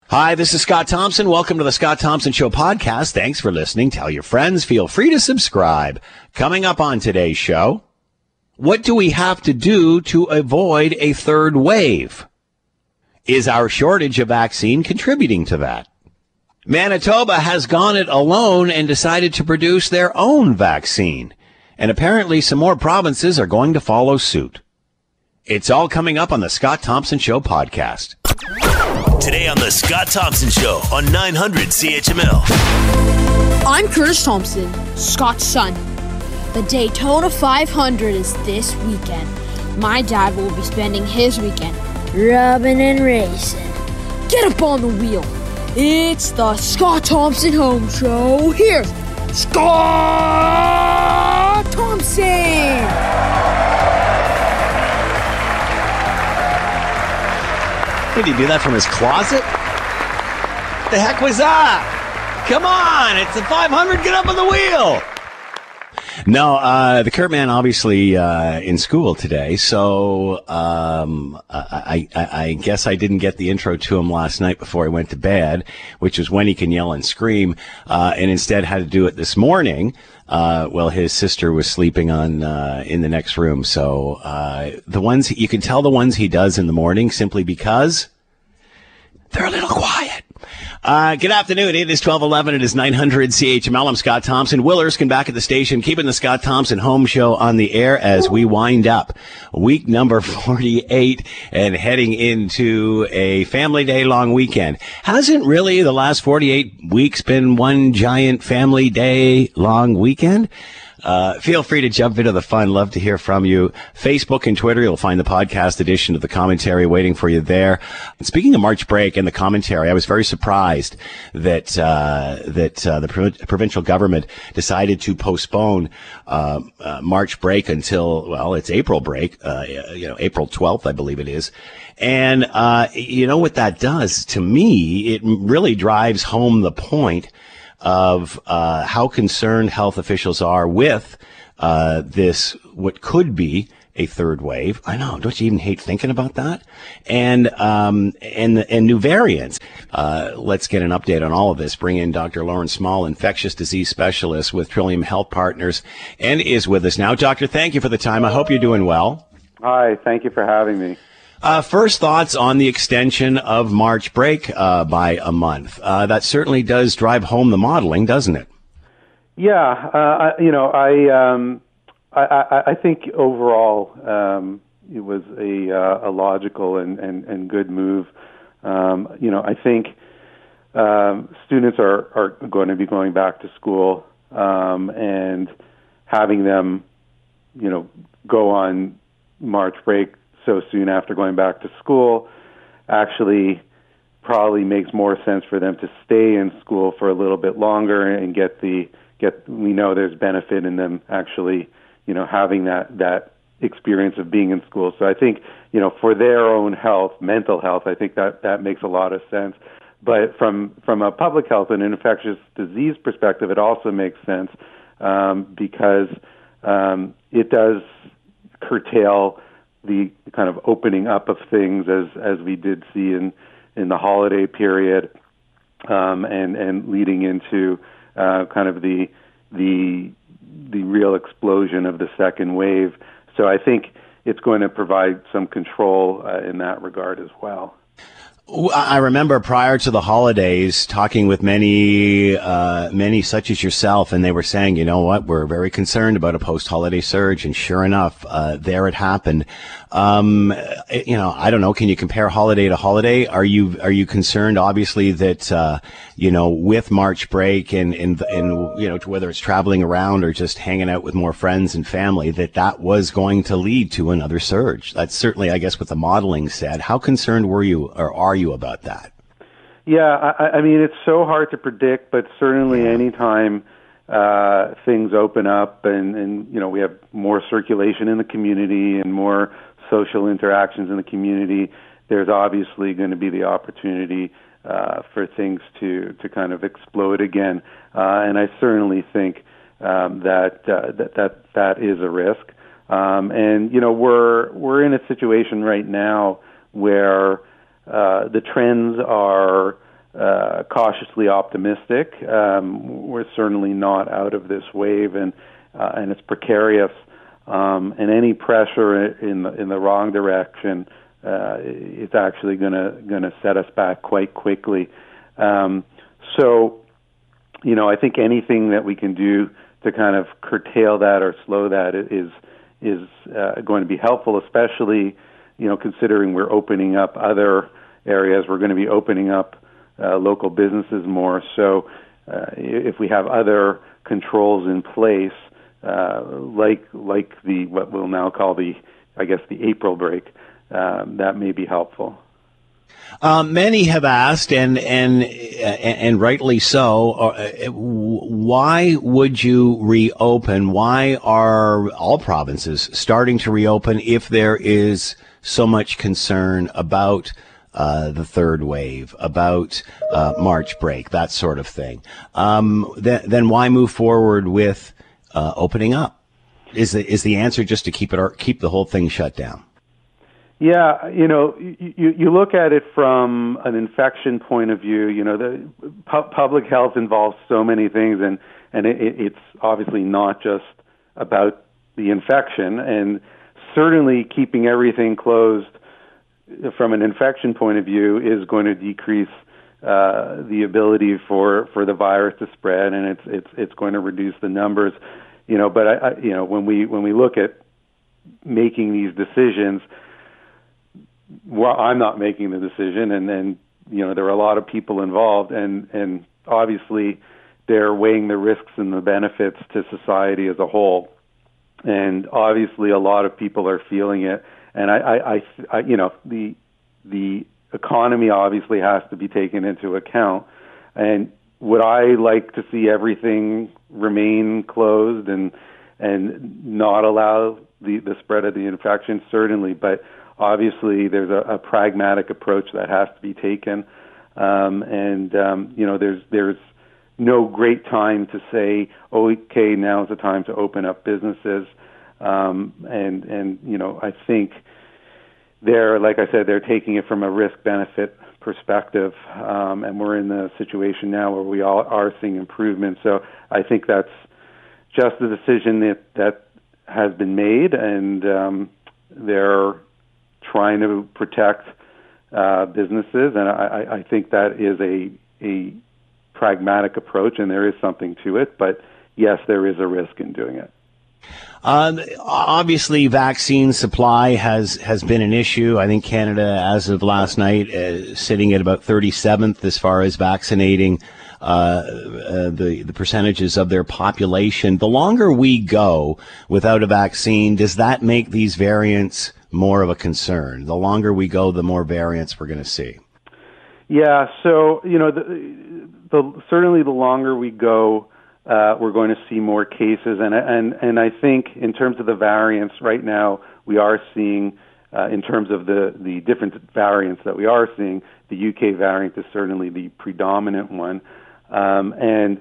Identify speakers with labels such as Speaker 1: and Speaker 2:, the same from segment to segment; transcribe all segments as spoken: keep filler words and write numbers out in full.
Speaker 1: Hi, this is Scott Thompson. Welcome to the Scott Thompson Show podcast. Thanks for listening. Tell your friends. Feel free to subscribe. Coming up on today's show, what do we have to do to avoid a third wave? Is our shortage of vaccine contributing to that? Manitoba has gone it alone and decided to produce their own vaccine. And apparently some more provinces are going to follow suit. It's all coming up on the Scott Thompson Show podcast.
Speaker 2: Today on the Scott Thompson Show on nine hundred C H M L.
Speaker 3: I'm Curtis Thompson, Scott's son. The Daytona five hundred is this weekend. My dad will be spending his weekend rubbing and racing. Get up on the wheel. It's the Scott Thompson Home Show. Here's Scott Thompson.
Speaker 1: Did he do that from his closet? The heck was that? Come on, it's the five hundred. Get up on the wheel. No, uh, the Kurt man obviously uh, in school today, so um, I, I, I guess I didn't get the intro to him last night before he went to bed, which is when he can yell and scream, uh, and instead had to do it this morning. Uh, well, his sister was sleeping on uh, in the next room, so uh, the ones you can tell the ones he does in the morning simply because they're a little quiet. Uh, good afternoon. It is twelve eleven. It is nine hundred C H M L. I'm Scott Thompson. Will Erskine back at the station, keeping the Scott Thompson Home Show on the air as we wind up week number forty-eight and heading into a family day long weekend. Hasn't really the last forty-eight weeks been one giant family day long weekend? Uh, feel free to jump into the fun. Love to hear from you. Facebook and Twitter, you'll find the podcast edition of the commentary waiting for you there. And speaking of March break and the commentary, I was very surprised that uh, that uh, the pro- provincial government decided to postpone uh, uh, March break until, well, it's April break, uh, you know, April twelfth, I believe it is. And uh, you know what that does to me? It really drives home the point of uh, how concerned health officials are with uh, this, what could be a third wave. I know, don't you even hate thinking about that? And um, and and new variants. Uh, let's get an update on all of this. Bring in Doctor Lauren Small, infectious disease specialist with Trillium Health Partners, and is with us now. Doctor, thank you for the time. I hope you're doing well.
Speaker 4: Hi, thank you for having me.
Speaker 1: Uh, first thoughts on the extension of March break uh, by a month. Uh, that certainly does drive home the modeling, doesn't it?
Speaker 4: Yeah, uh, I, you know, I, um, I, I, I think overall um, it was a, uh, a logical and, and, and good move. Um, you know, I think um, students are, are going to be going back to school, um, and having them, you know, go on March break so soon after going back to school actually probably makes more sense for them to stay in school for a little bit longer and get the get we know there's benefit in them actually, you know, having that that experience of being in school. So I think, you know, for their own health, mental health, I think that that makes a lot of sense. But from from a public health and infectious disease perspective, it also makes sense um, because um, it does curtail the kind of opening up of things as as we did see in in the holiday period, um, and and leading into uh, kind of the the the real explosion of the second wave. So I think it's going to provide some control uh, in that regard as well.
Speaker 1: I remember prior to the holidays talking with many, uh, many such as yourself, and they were saying, you know what, we're very concerned about a post-holiday surge, and sure enough, uh, there it happened. Um, you know, I don't know, can you compare holiday to holiday? Are you, are you concerned, obviously, that, uh, you know, with March break and, and, and, you know, whether it's traveling around or just hanging out with more friends and family, that that was going to lead to another surge? That's certainly, I guess, what the modeling said. How concerned were you, or are you about that?
Speaker 4: Yeah, I, I mean, it's so hard to predict, but certainly anytime uh, things open up and, and, you know, we have more circulation in the community and more social interactions in the community, there's obviously going to be the opportunity uh, for things to, to kind of explode again. Uh, and I certainly think um, that, uh, that that that is a risk. Um, and, you know, we're we're in a situation right now where Uh, the trends are cautiously optimistic. Um, we're certainly not out of this wave, and uh, and it's precarious. Um, and any pressure in the, in the wrong direction, uh, it's actually going to going to set us back quite quickly. Um, so, you know, I think anything that we can do to kind of curtail that or slow that is is uh, going to be helpful, especially, you know, considering we're opening up other areas. We're going to be opening up uh, local businesses more. So, uh, if we have other controls in place, Uh, like like the what we'll now call the, I guess, the April break, um, that may be helpful.
Speaker 1: Um, many have asked, and and and rightly so, uh, why would you reopen? Why are all provinces starting to reopen if there is so much concern about uh, the third wave, about uh, March break, that sort of thing? Um, th- then why move forward with Uh, opening up? Is the is the answer just to keep it keep the whole thing shut down?
Speaker 4: Yeah, you know, you you look at it from an infection point of view. You know, the pu- public health involves so many things, and and it, it's obviously not just about the infection. And certainly, keeping everything closed from an infection point of view is going to decrease Uh, the ability for, for the virus to spread, and it's it's it's going to reduce the numbers, you know. But I, I you know when we when we look at making these decisions, well, I'm not making the decision, and then you know there are a lot of people involved, and and obviously they're weighing the risks and the benefits to society as a whole, and obviously a lot of people are feeling it, and I I, I, I you know the the economy obviously has to be taken into account. And would I like to see everything remain closed and and not allow the, the spread of the infection? Certainly, but obviously there's a, a pragmatic approach that has to be taken. Um, and um, you know, there's there's no great time to say, oh, okay, now's the time to open up businesses. Um, and and you know, I think they're, like I said, they're taking it from a risk-benefit perspective, um, and we're in the situation now where we all are seeing improvement. So I think that's just the decision that, that has been made, and um, they're trying to protect uh, businesses, and I, I think that is a, a pragmatic approach, and there is something to it, but yes, there is a risk in doing it.
Speaker 1: Um, obviously, vaccine supply has, has been an issue. I think Canada, as of last night, uh, sitting at about thirty-seventh as far as vaccinating uh, uh, the the percentages of their population. The longer we go without a vaccine, does that make these variants more of a concern? The longer we go, the more variants we're going to see.
Speaker 4: Yeah. So you know, the, the certainly the longer we go, Uh, we're going to see more cases, and and and I think in terms of the variants right now, we are seeing, uh, in terms of the the different variants that we are seeing, the U K variant is certainly the predominant one, um, and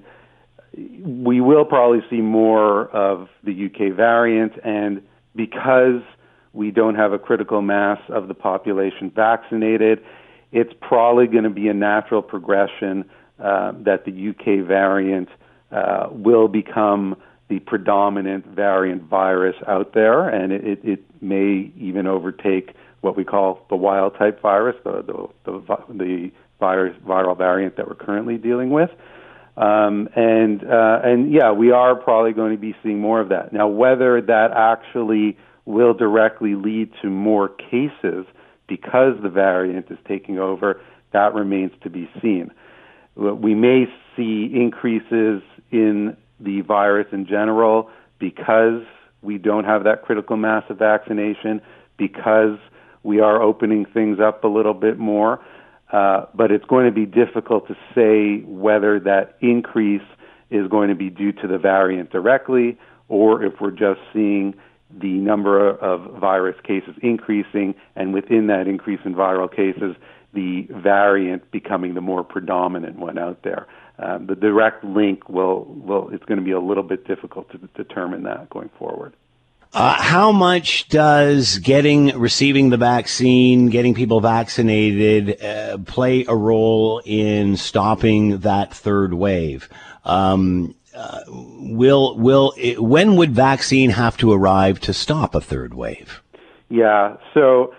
Speaker 4: we will probably see more of the U K variant, and because we don't have a critical mass of the population vaccinated, it's probably going to be a natural progression uh, that the U K variant Uh, will become the predominant variant virus out there, and it, it, it may even overtake what we call the wild-type virus, the the, the, the virus viral variant that we're currently dealing with. Um, and uh, and yeah, we are probably going to be seeing more of that. Now, whether that actually will directly lead to more cases because the variant is taking over, that remains to be seen. We may see increases in the virus in general because we don't have that critical mass of vaccination, because we are opening things up a little bit more. Uh, but it's going to be difficult to say whether that increase is going to be due to the variant directly, or if we're just seeing the number of virus cases increasing, and within that increase in viral cases, the variant becoming the more predominant one out there. Um, the direct link will, will, it's going to be a little bit difficult to determine that going forward.
Speaker 1: Uh, how much does getting, receiving the vaccine, getting people vaccinated, uh, play a role in stopping that third wave? Um, uh, will will it, when would vaccine have to arrive to stop a third wave?
Speaker 4: Yeah, so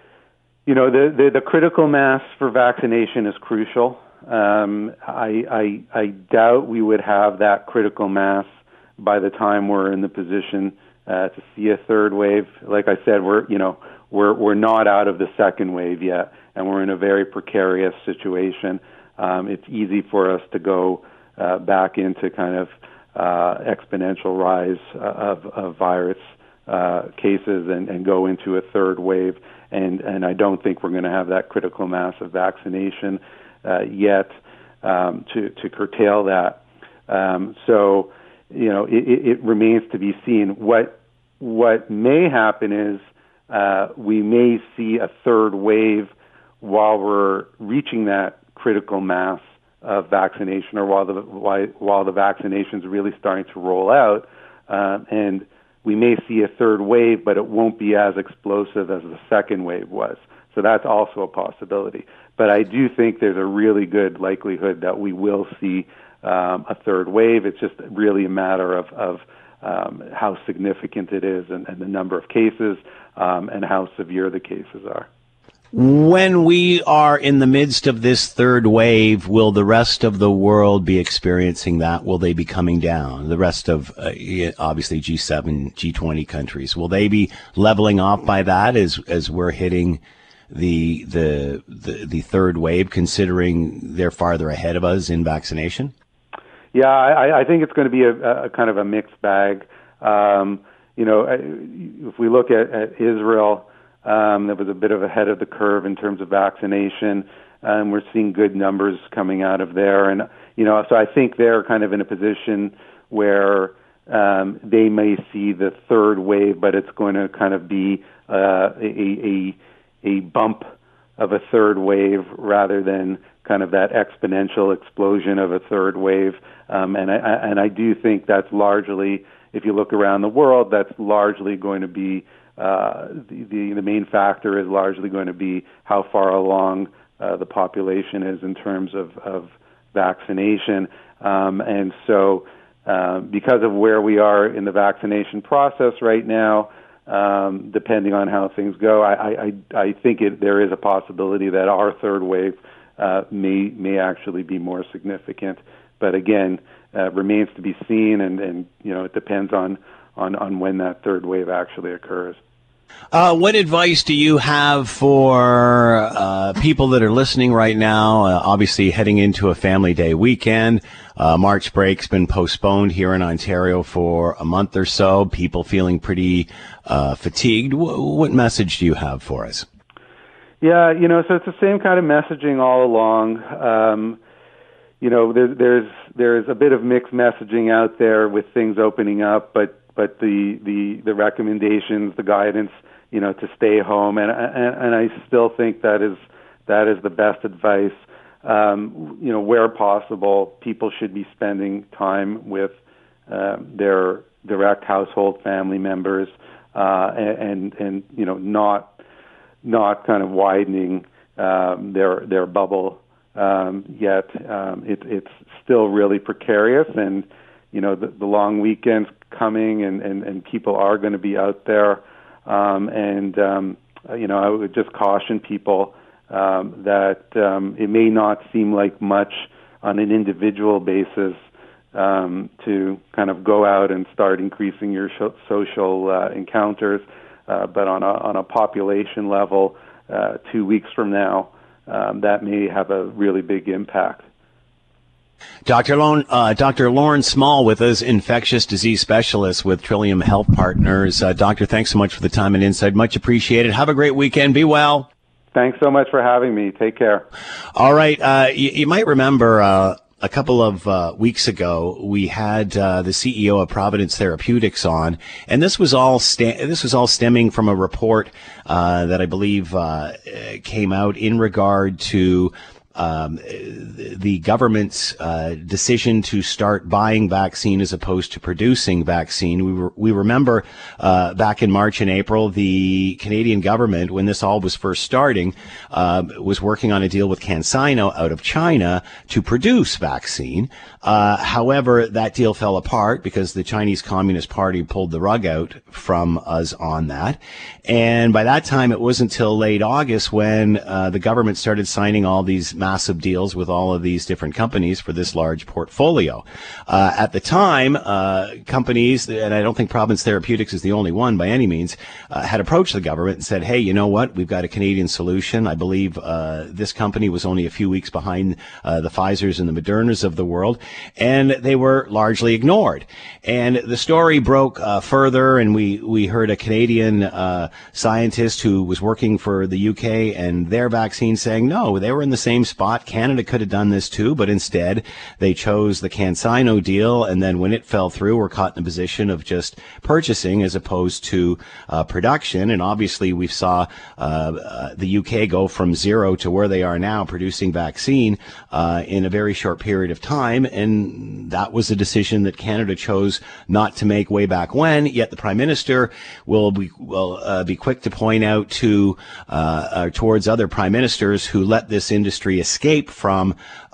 Speaker 4: you know the the, the critical mass for vaccination is crucial. Um, I, I I doubt we would have that critical mass by the time we're in the position uh, to see a third wave. Like I said, we're you know we're we're not out of the second wave yet, and we're in a very precarious situation. Um, it's easy for us to go uh, back into kind of uh, exponential rise of, of virus uh, cases and, and go into a third wave. And and I don't think we're going to have that critical mass of vaccination uh, yet um, to to curtail that. Um, so. You know, it, it remains to be seen. What what may happen is uh, we may see a third wave while we're reaching that critical mass of vaccination, or while the while, while the vaccination is really starting to roll out, uh, and we may see a third wave, but it won't be as explosive as the second wave was. So that's also a possibility. But I do think there's a really good likelihood that we will see Um, a third wave. It's just really a matter of, of um, how significant it is and, and the number of cases um, and how severe the cases are.
Speaker 1: When we are in the midst of this third wave, will the rest of the world be experiencing that? Will they be coming down? The rest of, uh, obviously, G seven, G twenty countries, will they be leveling off by that as as we're hitting the the the, the third wave, considering they're farther ahead of us in vaccination?
Speaker 4: Yeah, I, I think it's going to be a, a kind of a mixed bag. Um, you know, if we look at, at Israel, um, that was a bit of ahead of the curve in terms of vaccination, and we're seeing good numbers coming out of there. And you know, so I think they're kind of in a position where um, they may see the third wave, but it's going to kind of be uh, a, a a bump of a third wave rather than kind of that exponential explosion of a third wave. Um, and I and I do think that's largely, if you look around the world, that's largely going to be uh, the, the the main factor is largely going to be how far along uh, the population is in terms of of vaccination. Um, and so, uh, because of where we are in the vaccination process right now, um, depending on how things go, I I, I think it, there is a possibility that our third wave uh, may may actually be more significant. But again, uh, remains to be seen, and, and you know it depends on, on, on when that third wave actually occurs.
Speaker 1: Uh, what advice do you have for uh, people that are listening right now? Uh, obviously, heading into a Family Day weekend, uh, March break's been postponed here in Ontario for a month or so. People feeling pretty uh, fatigued. W- what message do you have for us?
Speaker 4: Yeah, you know, so it's the same kind of messaging all along. Um, You know, there, there's there's a bit of mixed messaging out there with things opening up, but but the the, the recommendations, the guidance, you know, to stay home, and and, and I still think that is that is the best advice. Um, you know, where possible, people should be spending time with uh, their direct household family members, uh, and, and and you know, not not kind of widening um, their their bubble. Um, yet um, it, it's still really precarious, and you know the, the long weekend's coming, and, and, and people are going to be out there, um, and um, you know I would just caution people um, that um, it may not seem like much on an individual basis um, to kind of go out and start increasing your sh- social uh, encounters, uh, but on a on a population level, uh, two weeks from now. Um, that may have a really big impact.
Speaker 1: Doctor Lone, uh, Doctor Lauren Small with us, infectious disease specialist with Trillium Health Partners. Uh, doctor, thanks so much for the time and insight. Much appreciated. Have a great weekend. Be well.
Speaker 4: Thanks so much for having me. Take care.
Speaker 1: All right. Uh, you, you might remember uh, a couple of uh, weeks ago, we had uh, the C E O of Providence Therapeutics on, and this was all sta- this was all stemming from a report uh, that I believe uh, came out in regard to um, the government's uh, decision to start buying vaccine as opposed to producing vaccine. We were, we remember uh, back in March and April, the Canadian government, when this all was first starting, uh, was working on a deal with CanSino out of China to produce vaccine. Uh, however, that deal fell apart because the Chinese Communist Party pulled the rug out from us on that. And by that time, it wasn't until late August when uh, the government started signing all these massive deals with all of these different companies for this large portfolio. Uh, at the time, uh, companies, and I don't think Providence Therapeutics is the only one by any means, uh, had approached the government and said, hey, you know what? We've got a Canadian solution. I believe uh, this company was only a few weeks behind uh, the Pfizers and the Modernas of the world, and they were largely ignored. And the story broke uh, further, and we, we heard a Canadian uh, scientist who was working for the U K and their vaccine saying, no, they were in the same spot. Canada could have done this too, but instead they chose the CanSino deal, and then when it fell through, we're caught in a position of just purchasing as opposed to uh, production. And obviously we saw uh, uh, the U K go from zero to where they are now, producing vaccine uh, in a very short period of time, and that was a decision that Canada chose not to make way back when. Yet the Prime Minister will be will uh, be quick to point out to uh, uh, towards other prime ministers who let this industry escape from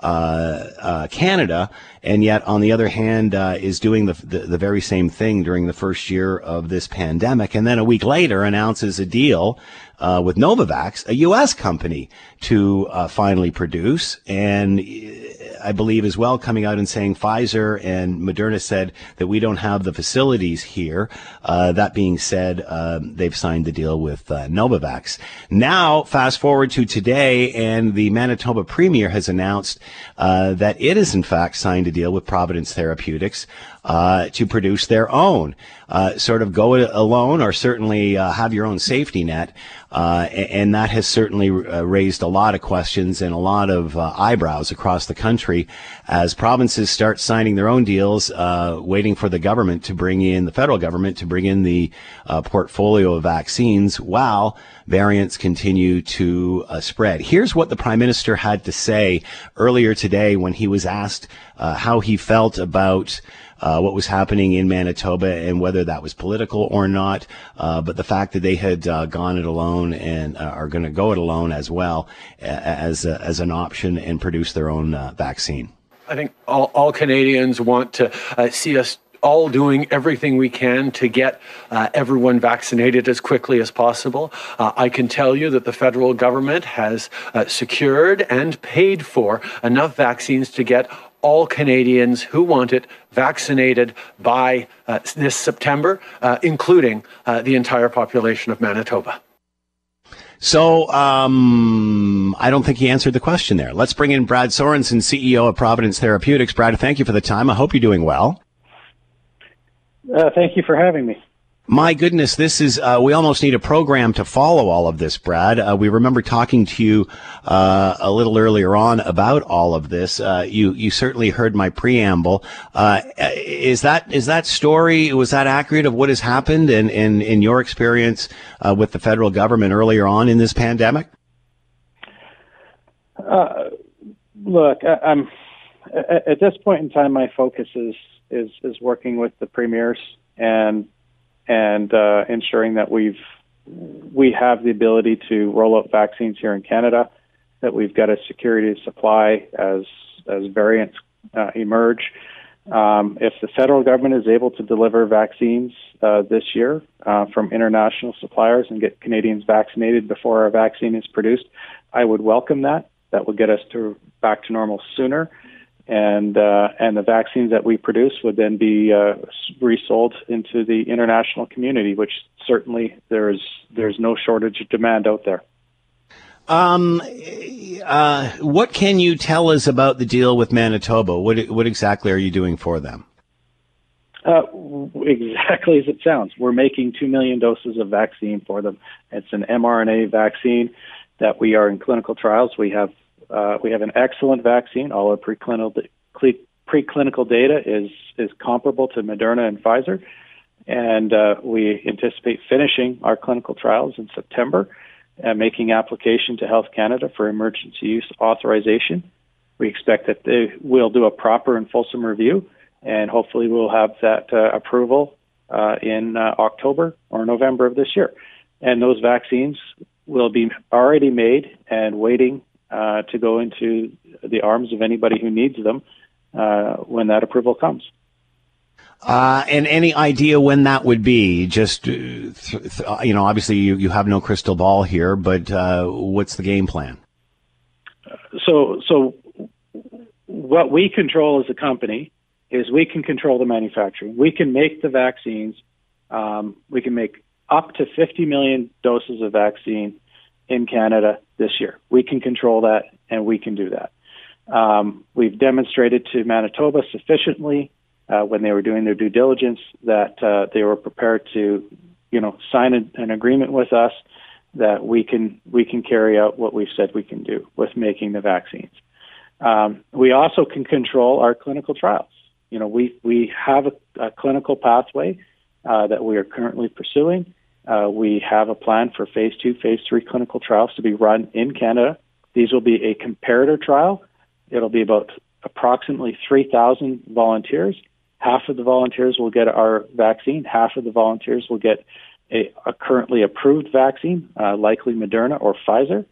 Speaker 1: uh, uh, Canada, and yet on the other hand uh, is doing the, the the very same thing during the first year of this pandemic, and then a week later announces a deal uh, with Novavax, a U S company, to uh, finally produce. And I believe as well coming out and saying Pfizer and Moderna said that we don't have the facilities here. Uh, that being said, uh, they've signed the deal with uh, Novavax. Now, fast forward to today, and the Manitoba Premier has announced uh, that it has in fact signed a deal with Providence Therapeutics uh, to produce their own. Uh, sort of go it alone, or certainly uh, have your own safety net. Uh, and that has certainly uh, raised a lot of questions and a lot of uh, eyebrows across the country as provinces start signing their own deals, uh, waiting for the government to bring in, the federal government to bring in the uh, portfolio of vaccines while variants continue to uh, spread. Here's what the Prime Minister had to say earlier today when he was asked uh, how he felt about Uh, what was happening in Manitoba and whether that was political or not, uh, but the fact that they had uh, gone it alone and uh, are going to go it alone as well uh, as a, as an option and produce their own uh, vaccine.
Speaker 5: I think all, all Canadians want to uh, see us all doing everything we can to get uh, everyone vaccinated as quickly as possible. Uh, I can tell you that the federal government has uh, secured and paid for enough vaccines to get all Canadians who want it vaccinated by uh, this September, uh, including uh, the entire population of Manitoba.
Speaker 1: So um, I don't think he answered the question there. Let's bring in Brad Sorensen, C E O of Providence Therapeutics. Brad, thank you for the time. I hope you're doing well.
Speaker 6: Uh, thank you for having me.
Speaker 1: My goodness, this is, uh, we almost need a program to follow all of this, Brad. Uh, we remember talking to you, uh, a little earlier on about all of this. Uh, you, you certainly heard my preamble. Uh, is that, is that story, was that accurate of what has happened and, in in your experience, uh, with the federal government earlier on in this pandemic?
Speaker 6: Uh, look, I, I'm, at, at this point in time, my focus is, is, is working with the premiers and and uh, ensuring that we've we have the ability to roll out vaccines here in Canada, that we've got a security of supply as as variants uh, emerge. Um, if the federal government is able to deliver vaccines uh, this year uh, from international suppliers and get Canadians vaccinated before our vaccine is produced, I would welcome that. That would get us to back to normal sooner. And uh, and the vaccines that we produce would then be uh, resold into the international community, which certainly there's there's no shortage of demand out there.
Speaker 1: Um, uh, what can you tell us about the deal with Manitoba? What what exactly are you doing for them?
Speaker 6: Uh, exactly as it sounds. We're making two million doses of vaccine for them. It's an mRNA vaccine that we are in clinical trials. We have Uh, we have an excellent vaccine. All our preclinical preclinical data is is comparable to Moderna and Pfizer, and uh, we anticipate finishing our clinical trials in September uh, making application to Health Canada for emergency use authorization. We expect that they will do a proper and fulsome review, and hopefully we'll have that uh, approval uh, in uh, October or November of this year. And those vaccines will be already made and waiting uh, to go into the arms of anybody who needs them uh, when that approval comes.
Speaker 1: Uh, and any idea when that would be? Just, uh, th- th- you know, obviously you, you have no crystal ball here, but uh, what's the game plan?
Speaker 6: So, so what we control as a company is we can control the manufacturing. We can make the vaccines. Um, we can make up to fifty million doses of vaccine in Canada this year. We can control that, and we can do that. Um, we've demonstrated to Manitoba sufficiently uh, when they were doing their due diligence that uh, they were prepared to, you know, sign a, an agreement with us that we can we can carry out what we've said we can do with making the vaccines. Um, we also can control our clinical trials. You know, we we have a, a clinical pathway uh, that we are currently pursuing. Uh, we have a plan for phase two, phase three clinical trials to be run in Canada. These will be a comparator trial. It'll be about approximately three thousand volunteers. Half of the volunteers will get our vaccine. Half of the volunteers will get a, a currently approved vaccine, uh, likely Moderna or Pfizer.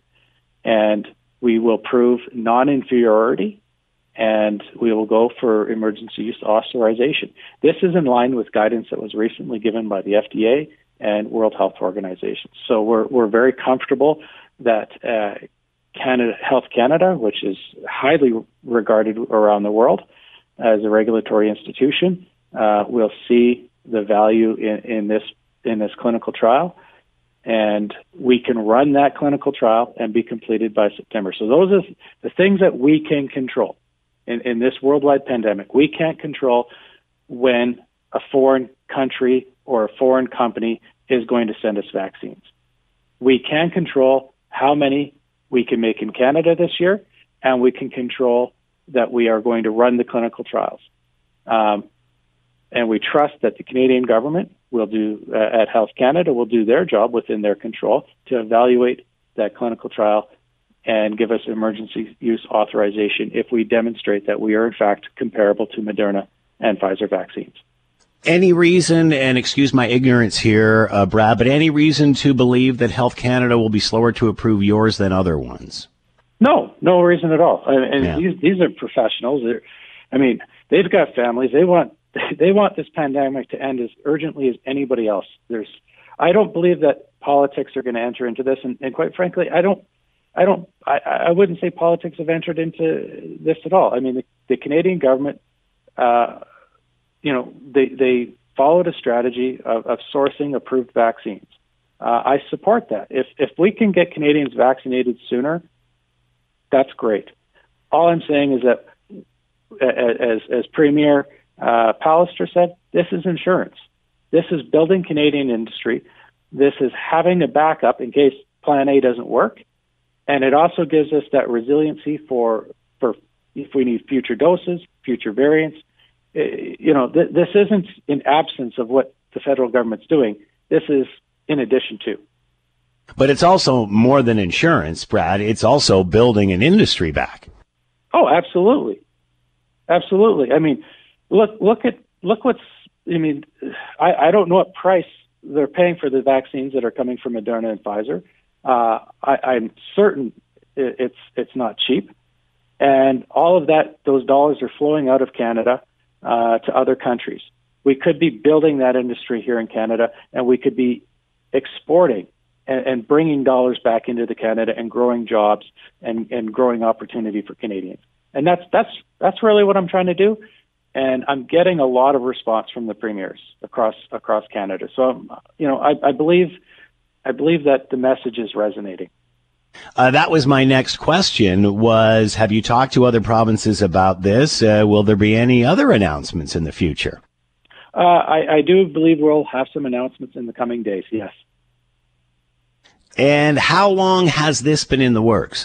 Speaker 6: And we will prove non-inferiority, and we will go for emergency use authorization. This is in line with guidance that was recently given by the F D A and World Health Organization. So we're we're very comfortable that uh, Canada, Health Canada, which is highly regarded around the world as a regulatory institution, uh, will see the value in, in this in this clinical trial, and we can run that clinical trial and be completed by September. So those are the things that we can control in, in this worldwide pandemic. We can't control when a foreign country or a foreign company is going to send us vaccines. We can control how many we can make in Canada this year, and we can control that we are going to run the clinical trials. Um, and we trust that the Canadian government will do, uh, at Health Canada, will do their job within their control to evaluate that clinical trial and give us emergency use authorization if we demonstrate that we are, in fact, comparable to Moderna and Pfizer vaccines.
Speaker 1: Any reason, and excuse my ignorance here, uh, Brad, but any reason to believe that Health Canada will be slower to approve yours than other ones?
Speaker 6: No, no reason at all. And
Speaker 1: Yeah.
Speaker 6: these, these are professionals. They're, I mean, they've got families. They want they want this pandemic to end as urgently as anybody else. There's, I don't believe that politics are going to enter into this, and, and quite frankly, I don't, I don't, I, I wouldn't say politics have entered into this at all. I mean, the, the Canadian government, uh, you know, they they followed a strategy of, of sourcing approved vaccines. Uh, I support that. If if we can get Canadians vaccinated sooner, that's great. All I'm saying is that, as as Premier uh, Pallister said, this is insurance. This is building Canadian industry. This is having a backup in case Plan A doesn't work, and it also gives us that resiliency for for if we need future doses, future variants. You know, th- this isn't in absence of what the federal government's doing. This is in addition to.
Speaker 1: But it's also more than insurance, Brad. It's also building an industry back.
Speaker 6: Oh, absolutely, absolutely. I mean, look, look at look what's. I mean, I, I don't know what price they're paying for the vaccines that are coming from Moderna and Pfizer. Uh, I, I'm certain it's it's not cheap, and all of that, those dollars are flowing out of Canada uh, to other countries. We could be building that industry here in Canada, and we could be exporting and, and bringing dollars back into the Canada and growing jobs and, and growing opportunity for Canadians. And that's that's that's really what I'm trying to do. And I'm getting a lot of response from the premiers across across Canada. So, you know, I, I believe I believe that the message is resonating.
Speaker 1: Uh, that was my next question was, have you talked to other provinces about this? Uh, will there be any other announcements in the future?
Speaker 6: Uh, I, I do believe we'll have some announcements in the coming days, yes.
Speaker 1: And how long has this been in the works?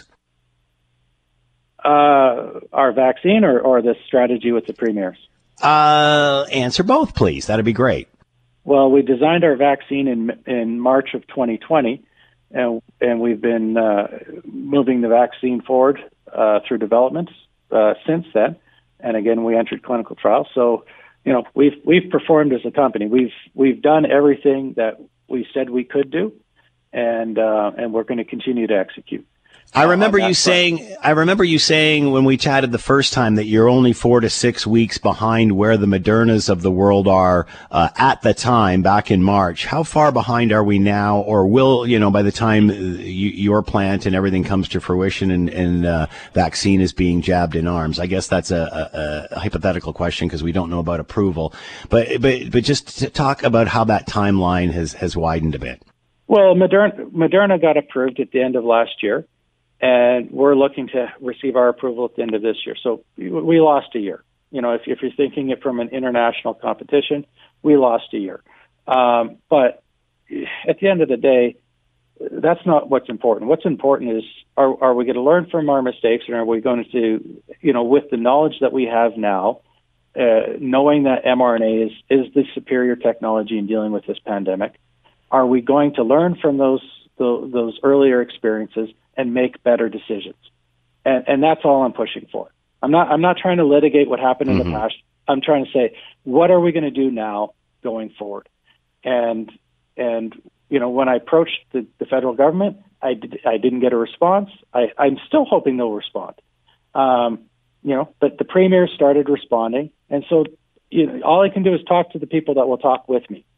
Speaker 6: Uh, our vaccine or, or the strategy with the premiers?
Speaker 1: Uh, answer both, please. That'd be great.
Speaker 6: Well, we designed our vaccine in in March of twenty twenty, and and we've been uh, moving the vaccine forward uh, through development uh, since then. And again, we entered clinical trials. So, you know, we've we've performed as a company. We've we've done everything that we said we could do, and uh, and we're going to continue to execute.
Speaker 1: I remember you saying, I remember you saying when we chatted the first time that you're only four to six weeks behind where the Modernas of the world are uh, at the time back in March. How far behind are we now, or will, you know, by the time you, your plant and everything comes to fruition and, and uh, vaccine is being jabbed in arms? I guess that's a, a, a hypothetical question because we don't know about approval. But, but, but just to talk about how that timeline has, has widened a bit.
Speaker 6: Well, Moderna, Moderna got approved at the end of last year. And we're looking to receive our approval at the end of this year. So we lost a year. You know, if, if you're thinking it from an international competition, we lost a year. Um, but at the end of the day, that's not what's important. What's important is, are, are we going to learn from our mistakes, and are we going to, you know, with the knowledge that we have now, uh, knowing that mRNA is, is the superior technology in dealing with this pandemic, are we going to learn from those the, those earlier experiences and make better decisions? And, and that's all I'm pushing for. I'm not, I'm not trying to litigate what happened in mm-hmm. the past. I'm trying to say, what are we going to do now going forward? And, and, you know, when I approached the, the federal government, I, did, I didn't get a response. I, I'm still hoping they'll respond. Um, you know, but the premier started responding. And so, you know, all I can do is talk to the people that will talk with me.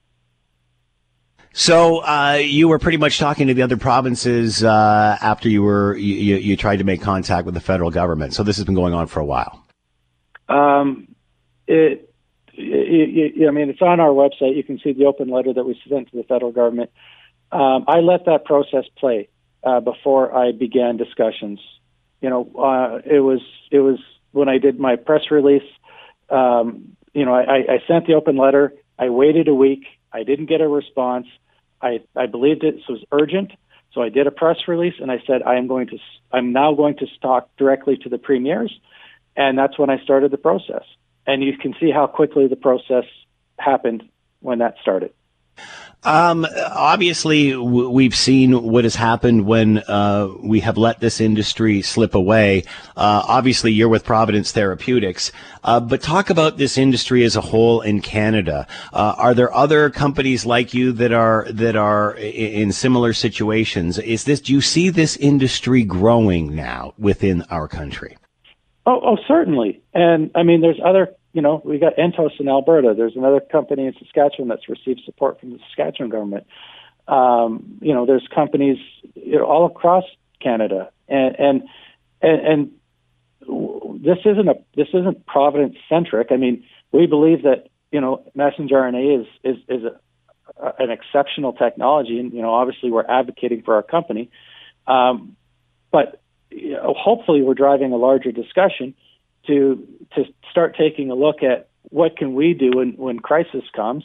Speaker 1: So uh, you were pretty much talking to the other provinces uh, after you were you, you tried to make contact with the federal government. So this has been going on for a while.
Speaker 6: Um, it, it, it, I mean, it's on our website. You can see the open letter that we sent to the federal government. Um, I let that process play uh, before I began discussions. You know, uh, it was it was when I did my press release. Um, you know, I, I sent the open letter. I waited a week. I didn't get a response. I, I believed it was urgent, so I did a press release, and I said I am going to. I'm now going to talk directly to the premiers, and that's when I started the process. And you can see how quickly the process happened when that started.
Speaker 1: Um, obviously, w- we've seen what has happened when uh, we have let this industry slip away. Uh, obviously, you're with Providence Therapeutics, uh, but talk about this industry as a whole in Canada. Uh, are there other companies like you that are that are in similar situations? Is this? Do you see this industry growing now within our country?
Speaker 6: Oh, oh, certainly. And I mean, there's other. You know, we got Entos in Alberta. There's another company in Saskatchewan that's received support from the Saskatchewan government. Um, you know, there's companies you know, all across Canada, and and and, and this isn't a this isn't Providence centric. I mean, we believe that you know messenger R N A is is is a, an exceptional technology, and you know, obviously we're advocating for our company, um, but you know, hopefully we're driving a larger discussion to to start taking a look at what can we do when, when crisis comes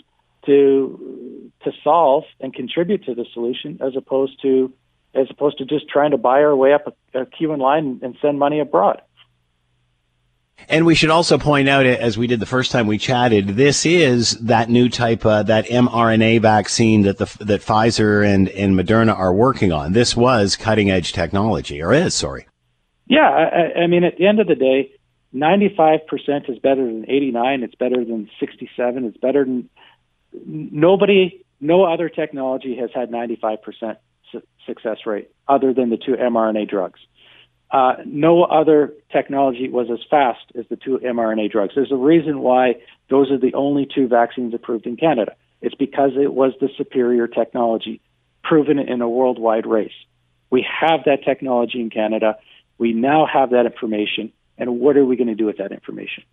Speaker 6: to to solve and contribute to the solution, as opposed to as opposed to just trying to buy our way up a, a queue in line and send money abroad.
Speaker 1: And we should also point out, as we did the first time we chatted, this is that new type, uh, that mRNA vaccine that the that Pfizer and, and Moderna are working on. This was cutting edge technology, or is, sorry.
Speaker 6: Yeah, I, I mean, at the end of the day, ninety-five percent is better than eighty-nine. It's better than sixty-seven. It's better than nobody, no other technology has had ninety-five percent su- success rate other than the two mRNA drugs. Uh, no other technology was as fast as the two mRNA drugs. There's a reason why those are the only two vaccines approved in Canada. It's because it was the superior technology, proven in a worldwide race. We have that technology in Canada. We now have that information. And what are we going to do with that information?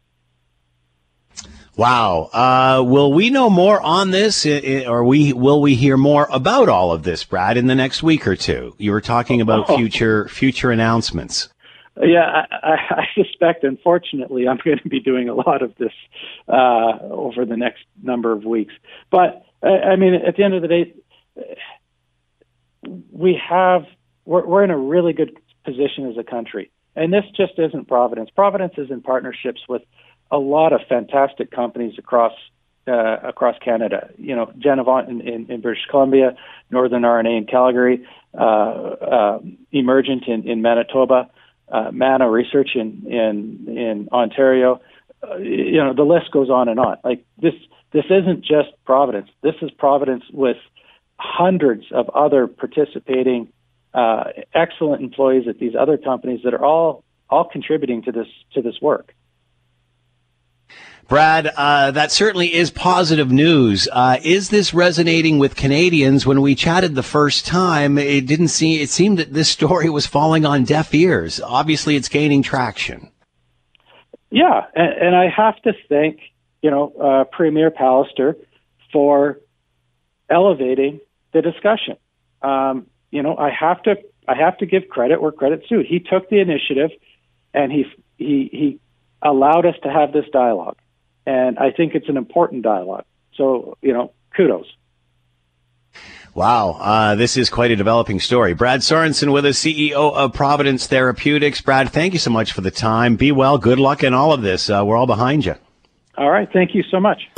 Speaker 1: Wow. Uh, will we know more on this, or we will we hear more about all of this, Brad, in the next week or two? You were talking about
Speaker 6: oh.
Speaker 1: future future announcements.
Speaker 6: Yeah, I, I suspect, unfortunately, I'm going to be doing a lot of this uh, over the next number of weeks. But, I mean, at the end of the day, we have, we're, we're in a really good position as a country. And this just isn't Providence. Providence is in partnerships with a lot of fantastic companies across uh, across Canada. You know, Genevant in, in, in British Columbia, Northern R N A in Calgary, uh, uh, Emergent in, in Manitoba, uh, Mana Research in in, in Ontario. Uh, you know, the list goes on and on. Like this, this isn't just Providence. This is Providence with hundreds of other participating, uh, excellent employees at these other companies that are all all contributing to this to this work.
Speaker 1: Brad, uh, that certainly is positive news. Uh, is this resonating with Canadians? When we chatted the first time, it didn't seem, it seemed that this story was falling on deaf ears. Obviously, it's gaining traction.
Speaker 6: Yeah, and, and I have to thank, you know, uh, Premier Pallister for elevating the discussion. Um, you know, I have to, I have to give credit where credit's due. He took the initiative, and he he he allowed us to have this dialogue. And I think it's an important dialogue. So, you know, kudos.
Speaker 1: Wow, uh, this is quite a developing story. Brad Sorensen with us, C E O of Providence Therapeutics. Brad, thank you so much for the time. Be well. Good luck in all of this. Uh, we're all behind you.
Speaker 6: All right. Thank you so much.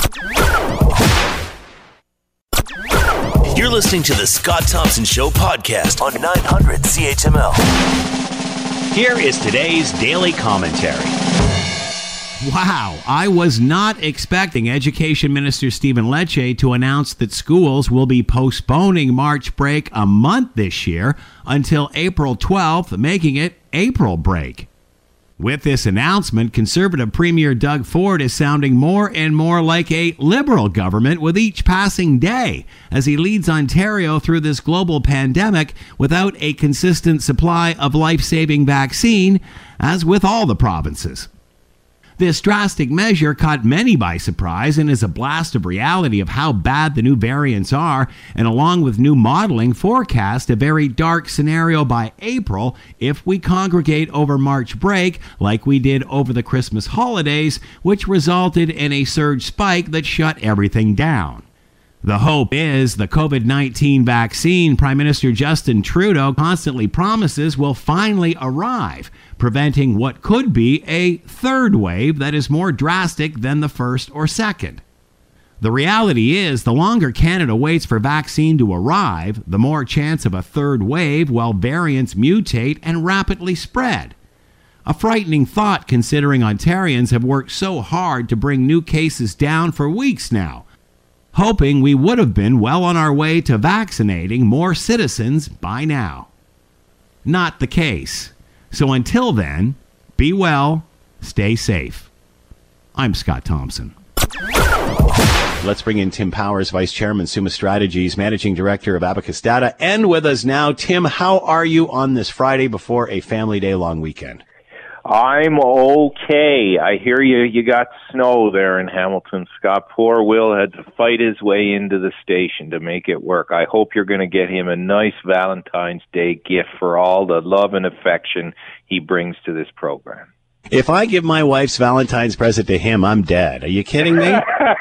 Speaker 2: You're listening to the Scott Thompson Show podcast on nine hundred C H M L.
Speaker 1: Here is today's daily commentary.
Speaker 7: Wow, I was not expecting Education Minister Stephen Lecce to announce that schools will be postponing March break a month this year until April twelfth, making it April break. With this announcement, Conservative Premier Doug Ford is sounding more and more like a Liberal government with each passing day as he leads Ontario through this global pandemic without a consistent supply of life-saving vaccine, as with all the provinces. This drastic measure caught many by surprise and is a blast of reality of how bad the new variants are, and along with new modeling, forecast a very dark scenario by April if we congregate over March break like we did over the Christmas holidays, which resulted in a surge spike that shut everything down. The hope is the COVID nineteen vaccine Prime Minister Justin Trudeau constantly promises will finally arrive, preventing what could be a third wave that is more drastic than the first or second. The reality is, the longer Canada waits for vaccine to arrive, the more chance of a third wave while variants mutate and rapidly spread. A frightening thought considering Ontarians have worked so hard to bring new cases down for weeks now, hoping we would have been well on our way to vaccinating more citizens by now. Not the case. So until then, be well, stay safe. I'm Scott Thompson.
Speaker 1: Let's bring in Tim Powers, Vice Chairman, Summa Strategies, Managing Director of Abacus Data, and with us now. Tim, how are you on this Friday before a family day long weekend?
Speaker 8: I'm okay. I hear you you got snow there in Hamilton, Scott. Poor Will had to fight his way into the station to make it work. I hope you're going to get him a nice Valentine's Day gift for all the love and affection he brings to this program.
Speaker 1: If I give my wife's Valentine's present to him, I'm dead. Are you kidding me?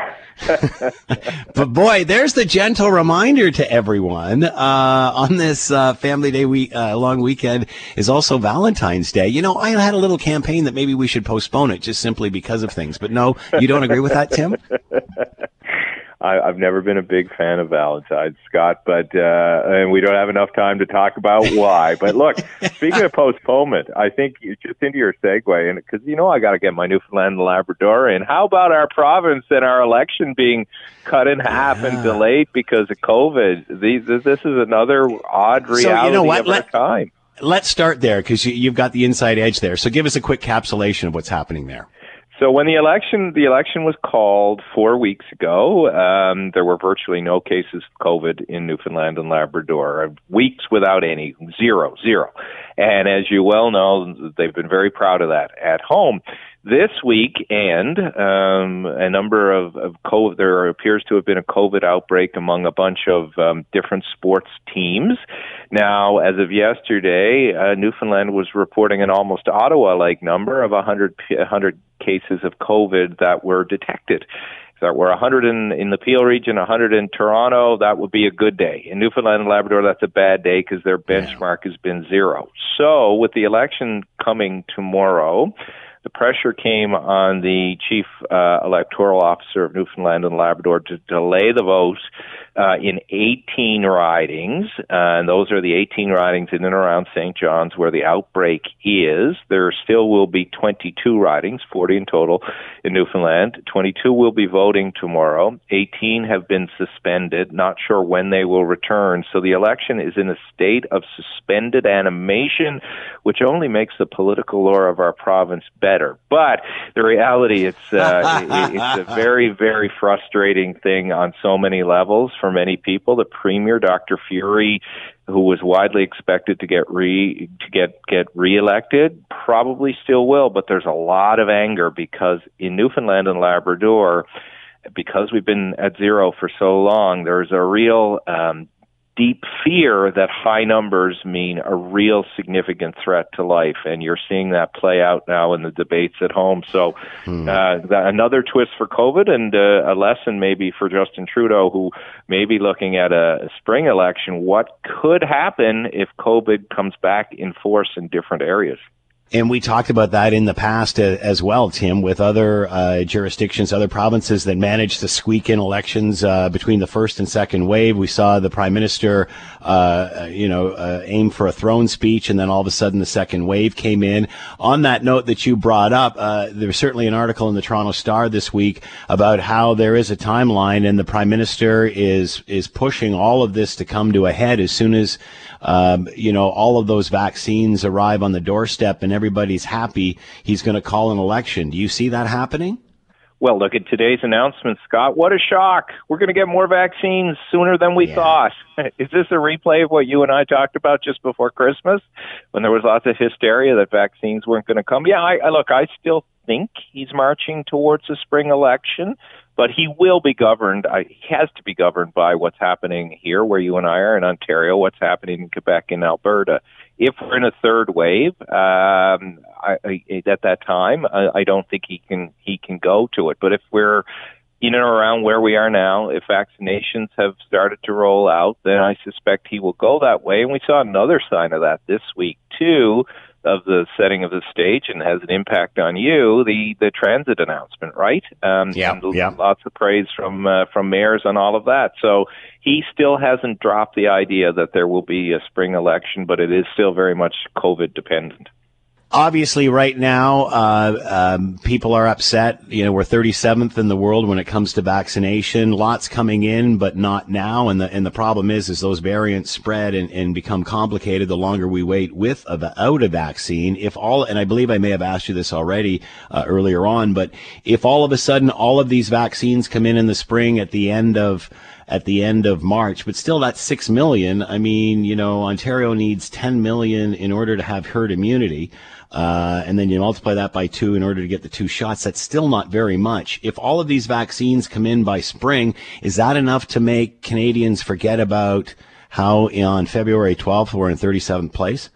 Speaker 1: But boy, there's the gentle reminder to everyone uh, on this uh, Family Day week, uh, long weekend is also Valentine's Day. You know, I had a little campaign that maybe we should postpone it just simply because of things. But no, you don't agree with that, Tim?
Speaker 8: I, I've never been a big fan of Valentine's, Scott, but uh, and we don't have enough time to talk about why. But look, speaking of postponement, I think you just into your segue, and because you know I got to get my Newfoundland and Labrador in. How about our province and our election being cut in half yeah. and delayed because of COVID? These, this is another odd reality so, you know what? of Let, our time.
Speaker 1: Let's start there because you, you've got the inside edge there. So give us a quick capsulation of what's happening there.
Speaker 8: So when the election, the election was called four weeks ago, um, there were virtually no cases of COVID in Newfoundland and Labrador. Weeks without any, zero, zero. And as you well know, they've been very proud of that at home. This weekend, um, a number of, of COVID, there appears to have been a COVID outbreak among a bunch of um, different sports teams. Now, as of yesterday, uh, Newfoundland was reporting an almost Ottawa-like number of one hundred, one hundred cases of COVID that were detected. If that were one hundred in, in the Peel region, one hundred in Toronto, that would be a good day. In Newfoundland and Labrador, that's a bad day because their benchmark has been zero. So with the election coming tomorrow, The pressure came on the chief uh, electoral officer of Newfoundland and Labrador to delay the vote uh, in eighteen ridings, uh, and those are the eighteen ridings in and around Saint John's where the outbreak is. There still will be twenty-two ridings, forty in total in Newfoundland. twenty-two will be voting tomorrow. eighteen have been suspended, not sure when they will return. So the election is in a state of suspended animation, which only makes the political lore of our province better. But the reality, it's uh, it, it's a very, very frustrating thing on so many levels for many people. The Premier, Doctor Furey, who was widely expected to get re to get get reelected, probably still will. But there's a lot of anger because in Newfoundland and Labrador, because we've been at zero for so long, there's a real um, deep fear that high numbers mean a real significant threat to life, and you're seeing that play out now in the debates at home. So hmm. uh, that, another twist for COVID, and uh, a lesson maybe for Justin Trudeau, who may be looking at a spring election. What could happen if COVID comes back in force in different areas?
Speaker 1: And we talked about that in the past uh, as well, Tim, with other uh, jurisdictions, other provinces that managed to squeak in elections uh, between the first and second wave. We saw the Prime Minister, uh, you know, uh, aim for a throne speech, and then all of a sudden the second wave came in. On that note that you brought up, uh, there was certainly an article in the Toronto Star this week about how there is a timeline, and the Prime Minister is is pushing all of this to come to a head as soon as Um, you know, all of those vaccines arrive on the doorstep and everybody's happy. He's going to call an election. Do you see that happening?
Speaker 8: Well, look at today's announcement, Scott. What a shock. We're going to get more vaccines sooner than we yeah. thought. Is this a replay of what you and I talked about just before Christmas when there was lots of hysteria that vaccines weren't going to come? Yeah, I, I look, I still think he's marching towards a spring election, but he will be governed. I, he has to be governed by what's happening here, where you and I are in Ontario, what's happening in Quebec and Alberta. If we're in a third wave um, I, I, at that time, I, I don't think he can he can go to it. But if we're in and around where we are now, if vaccinations have started to roll out, then I suspect he will go that way. And we saw another sign of that this week too, of the setting of the stage, and has an impact on you, the, the transit announcement, right? Um,
Speaker 1: yeah,
Speaker 8: and
Speaker 1: yeah.
Speaker 8: Lots of praise from uh, from mayors on all of that. So he still hasn't dropped the idea that there will be a spring election, but it is still very much COVID dependent.
Speaker 1: Obviously, right now, uh, um, people are upset. You know, we're thirty-seventh in the world when it comes to vaccination. Lots coming in, but not now. And the and the problem is, is those variants spread and, and become complicated the longer we wait with without a vaccine. If all, and I believe I may have asked you this already uh, earlier on, but if all of a sudden all of these vaccines come in in the spring at the end of at the end of March, but still that's six million. I mean, you know, Ontario needs ten million in order to have herd immunity. Uh, and then you multiply that by two in order to get the two shots. That's still not very much. If all of these vaccines come in by spring, is that enough to make Canadians forget about how on February twelfth we're in thirty-seventh place?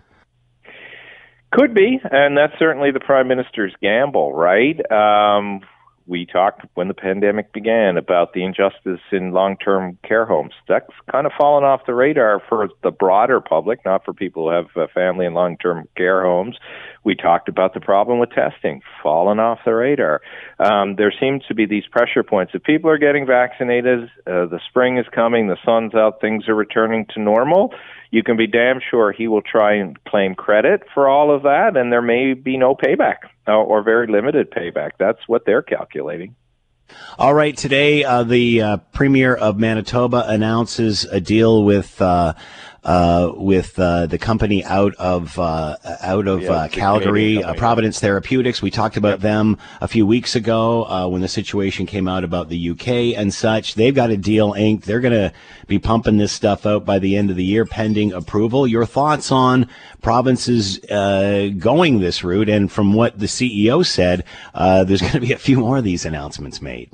Speaker 8: Could be, and that's certainly the Prime Minister's gamble, right? Um, we talked when the pandemic began about the injustice in long-term care homes. That's kind of fallen off the radar for the broader public, not for people who have uh, family and long-term care homes. We talked about the problem with testing, fallen off the radar. Um, there seems to be these pressure points. If people are getting vaccinated, uh, the spring is coming, the sun's out, things are returning to normal, you can be damn sure he will try and claim credit for all of that, and there may be no payback uh, or very limited payback. That's what they're calculating.
Speaker 1: All right, today uh, the uh, Premier of Manitoba announces a deal with uh, uh, with uh, the company out of uh, out of
Speaker 8: yeah,
Speaker 1: uh, Calgary, uh, Providence Therapeutics. We talked about yep. them a few weeks ago uh, when the situation came out about the U K and such. They've got a deal inked. They're going to be pumping this stuff out by the end of the year, pending approval. Your thoughts on provinces uh, going this route? And from what the C E O said, uh, there's going to be a few more of these announcements made.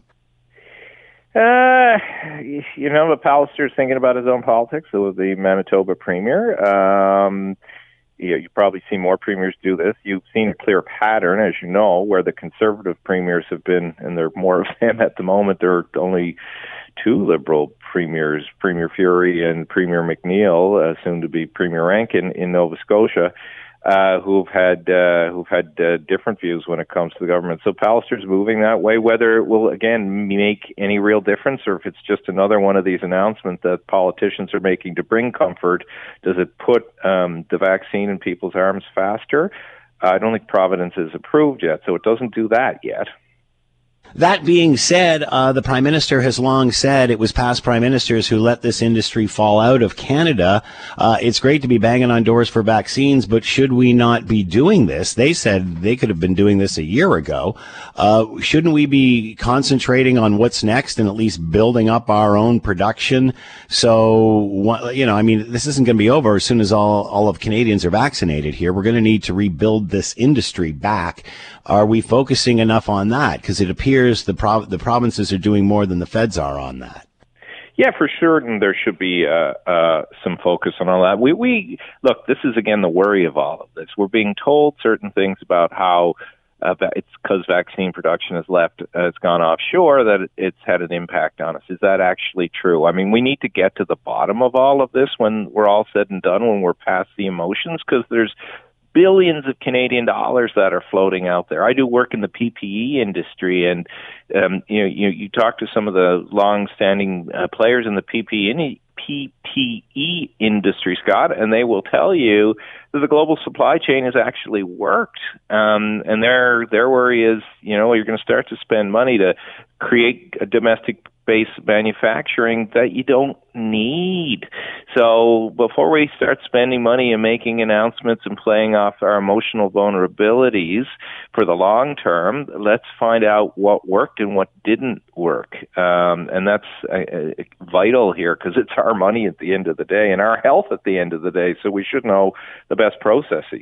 Speaker 8: Uh, you know, the Pallister's thinking about his own politics. So the Manitoba Premier. Um, you, you probably see more premiers do this. You've seen a clear pattern, as you know, where the Conservative premiers have been, and there are more of them at the moment. There are only two Liberal premiers, Premier Furey and Premier McNeil, uh, soon to be Premier Rankin in Nova Scotia. uh, who've had uh, who've had uh, different views when it comes to the government. So Pallister's moving that way. Whether it will again make any real difference, or if it's just another one of these announcements that politicians are making to bring comfort, does it put um, the vaccine in people's arms faster? I don't think Providence is approved yet, so it doesn't do that yet.
Speaker 1: That being said, uh, the Prime Minister has long said it was past Prime Ministers who let this industry fall out of Canada. Uh, it's great to be banging on doors for vaccines, but should we not be doing this? They said they could have been doing this a year ago. Uh, shouldn't we be concentrating on what's next and at least building up our own production? So, you know, I mean, this isn't going to be over as soon as all, all of Canadians are vaccinated here. We're going to need to rebuild this industry back. Are we focusing enough on that? Because it appears the prov- the provinces are doing more than the feds are on that.
Speaker 8: Yeah, for sure, and there should be uh, uh, some focus on all that. We, we look, this is again the worry of all of this. We're being told certain things about how uh, it's because vaccine production has left, uh, it's gone offshore, that it's had an impact on us. Is that actually true? I mean, we need to get to the bottom of all of this when we're all said and done, when we're past the emotions, because there's billions of Canadian dollars that are floating out there. I do work in the P P E industry, and um, you know, you, you talk to some of the long-standing uh, players in the P P E, P P E industry, Scott, and they will tell you that the global supply chain has actually worked. Um, and their their worry is, you know, you're going to start to spend money to create a domestic base manufacturing that you don't need. So before we start spending money and making announcements and playing off our emotional vulnerabilities for the long term, let's find out what worked and what didn't work. Um, and that's uh, vital here, because it's our money at the end of the day and our health at the end of the day. So we should know the best processes.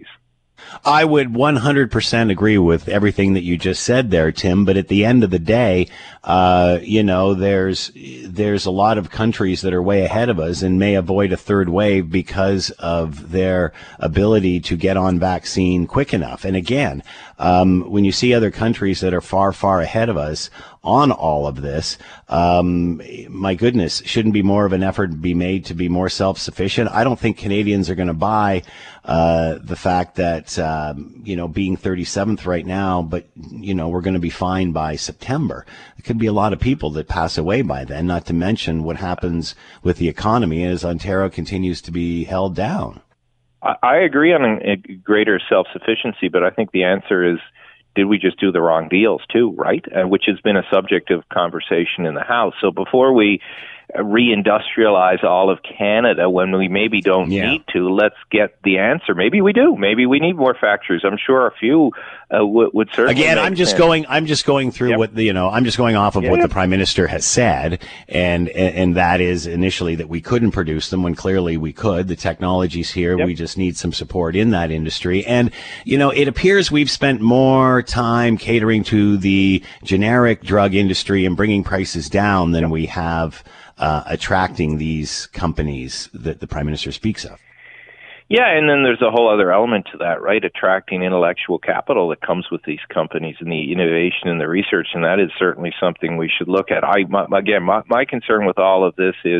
Speaker 1: I would one hundred percent agree with everything that you just said there, Tim. But at the end of the day, uh, you know, there's there's a lot of countries that are way ahead of us and may avoid a third wave because of their ability to get on vaccine quick enough. And again, um, when you see other countries that are far, far ahead of us on all of this, um, my goodness, shouldn't be more of an effort be made to be more self-sufficient? I don't think Canadians are going to buy uh, the fact that, um, you know, being thirty-seventh right now, but, you know, we're going to be fine by September. There could be a lot of people that pass away by then, not to mention what happens with the economy as Ontario continues to be held down.
Speaker 8: I, I agree on a, a greater self-sufficiency, but I think the answer is, did we just do the wrong deals too, right? Uh, which has been a subject of conversation in the House. So before we reindustrialize all of Canada when we maybe don't yeah. need to, let's get the answer. Maybe we do. Maybe we need more factories. I'm sure a few uh, w- would certainly.
Speaker 1: Again, I'm just
Speaker 8: sense.
Speaker 1: going. I'm just going through yep. what the, you know. I'm just going off of
Speaker 8: yeah,
Speaker 1: what
Speaker 8: yep.
Speaker 1: the Prime Minister has said, and, and and that is initially that we couldn't produce them when clearly we could. The technology's here. Yep. We just need some support in that industry. And you know, it appears we've spent more time catering to the generic drug industry and bringing prices down than yep. we have Uh, attracting these companies that the Prime Minister speaks of.
Speaker 8: Yeah, and then there's a whole other element to that, right? Attracting intellectual capital that comes with these companies and the innovation and the research, and that is certainly something we should look at. I my, again, my, my concern with all of this is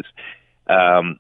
Speaker 8: um,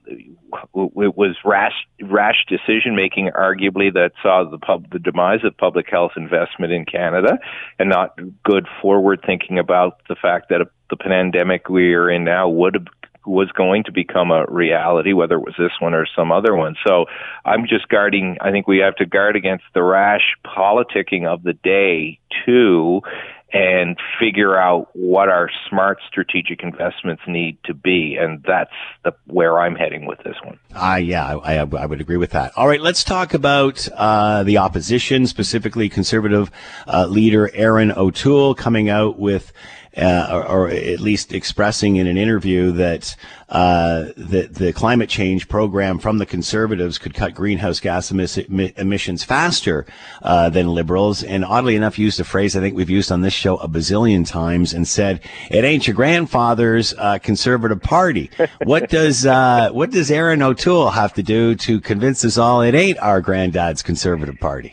Speaker 8: it was rash rash decision making, arguably, that saw the pub, the demise of public health investment in Canada, and not good forward thinking about the fact that the pandemic we are in now would have was going to become a reality, whether it was this one or some other one. So I'm just guarding, I think we have to guard against the rash politicking of the day too, and figure out what our smart strategic investments need to be. And that's the, where I'm heading with this one.
Speaker 1: Uh, yeah, I, I, I would agree with that. All right, let's talk about uh, the opposition, specifically Conservative uh, leader Erin O'Toole coming out with Uh, or, or at least expressing in an interview that uh, that the climate change program from the Conservatives could cut greenhouse gas emis- emissions faster uh, than Liberals, and oddly enough used a phrase I think we've used on this show a bazillion times, and said, "It ain't your grandfather's uh, Conservative Party." What does uh, what does Erin O'Toole have to do to convince us all it ain't our granddad's Conservative Party?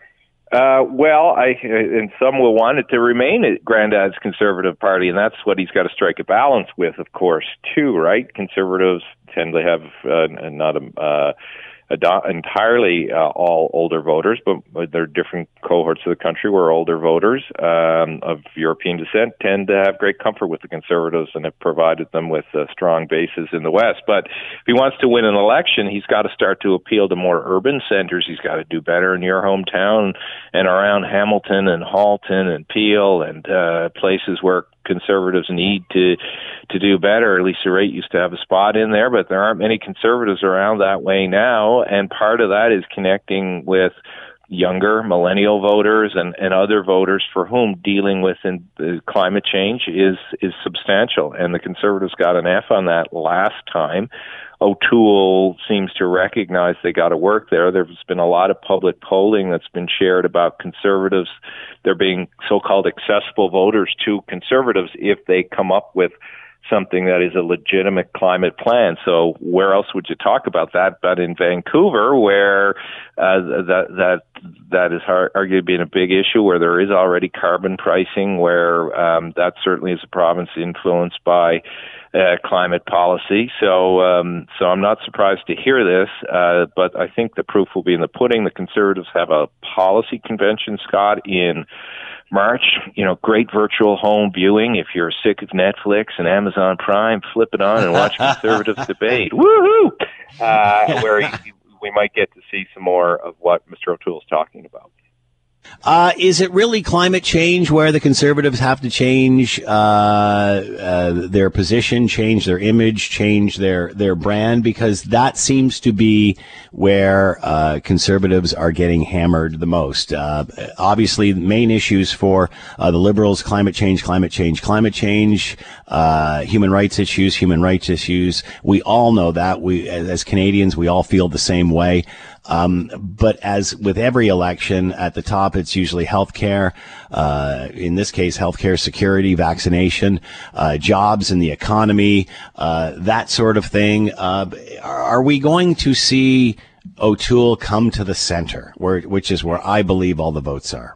Speaker 8: Uh, well, I, and some will want it to remain at Granddad's Conservative Party, and that's what he's got to strike a balance with, of course, too, right? Conservatives tend to have uh, not a, uh, ado- entirely uh, all older voters, but, but there are different cohorts of the country where older voters um, of European descent tend to have great comfort with the Conservatives and have provided them with uh, strong bases in the West. But if he wants to win an election, he's got to start to appeal to more urban centers. He's got to do better in your hometown and around Hamilton and Halton and Peel and uh, places where Conservatives need to to do better. Lisa Raitt used to have a spot in there, but there aren't many Conservatives around that way now, and part of that is connecting with younger millennial voters and, and other voters for whom dealing with in, uh, climate change is is substantial, and the Conservatives got an F on that last time. O'Toole seems to recognize they got to work there. There's been a lot of public polling that's been shared about Conservatives. There being so-called accessible voters to Conservatives if they come up with something that is a legitimate climate plan. So where else would you talk about that but in Vancouver, where uh, that that that is arguably been a big issue, where there is already carbon pricing, where um, that certainly is a province influenced by uh, climate policy. So um, so I'm not surprised to hear this, uh, but I think the proof will be in the pudding. The Conservatives have a policy convention, Scott, in March. You know, great virtual home viewing. If you're sick of Netflix and Amazon Prime, flip it on and watch Conservatives debate. Woohoo! Uh, where we might get to see some more of what Mister O'Toole's talking about.
Speaker 1: Uh, is it really climate change where the Conservatives have to change uh, uh, their position, change their image, change their, their brand? Because that seems to be where uh, Conservatives are getting hammered the most. Uh, obviously, the main issues for uh, the Liberals, climate change, climate change, climate change, uh, human rights issues, human rights issues. We all know that. We, as Canadians, we all feel the same way. Um, but as with every election, at the top, it's usually healthcare. Uh, in this case, healthcare security, vaccination, uh, jobs in the economy, uh, that sort of thing. Uh, are we going to see O'Toole come to the center, where, which is where I believe all the votes are?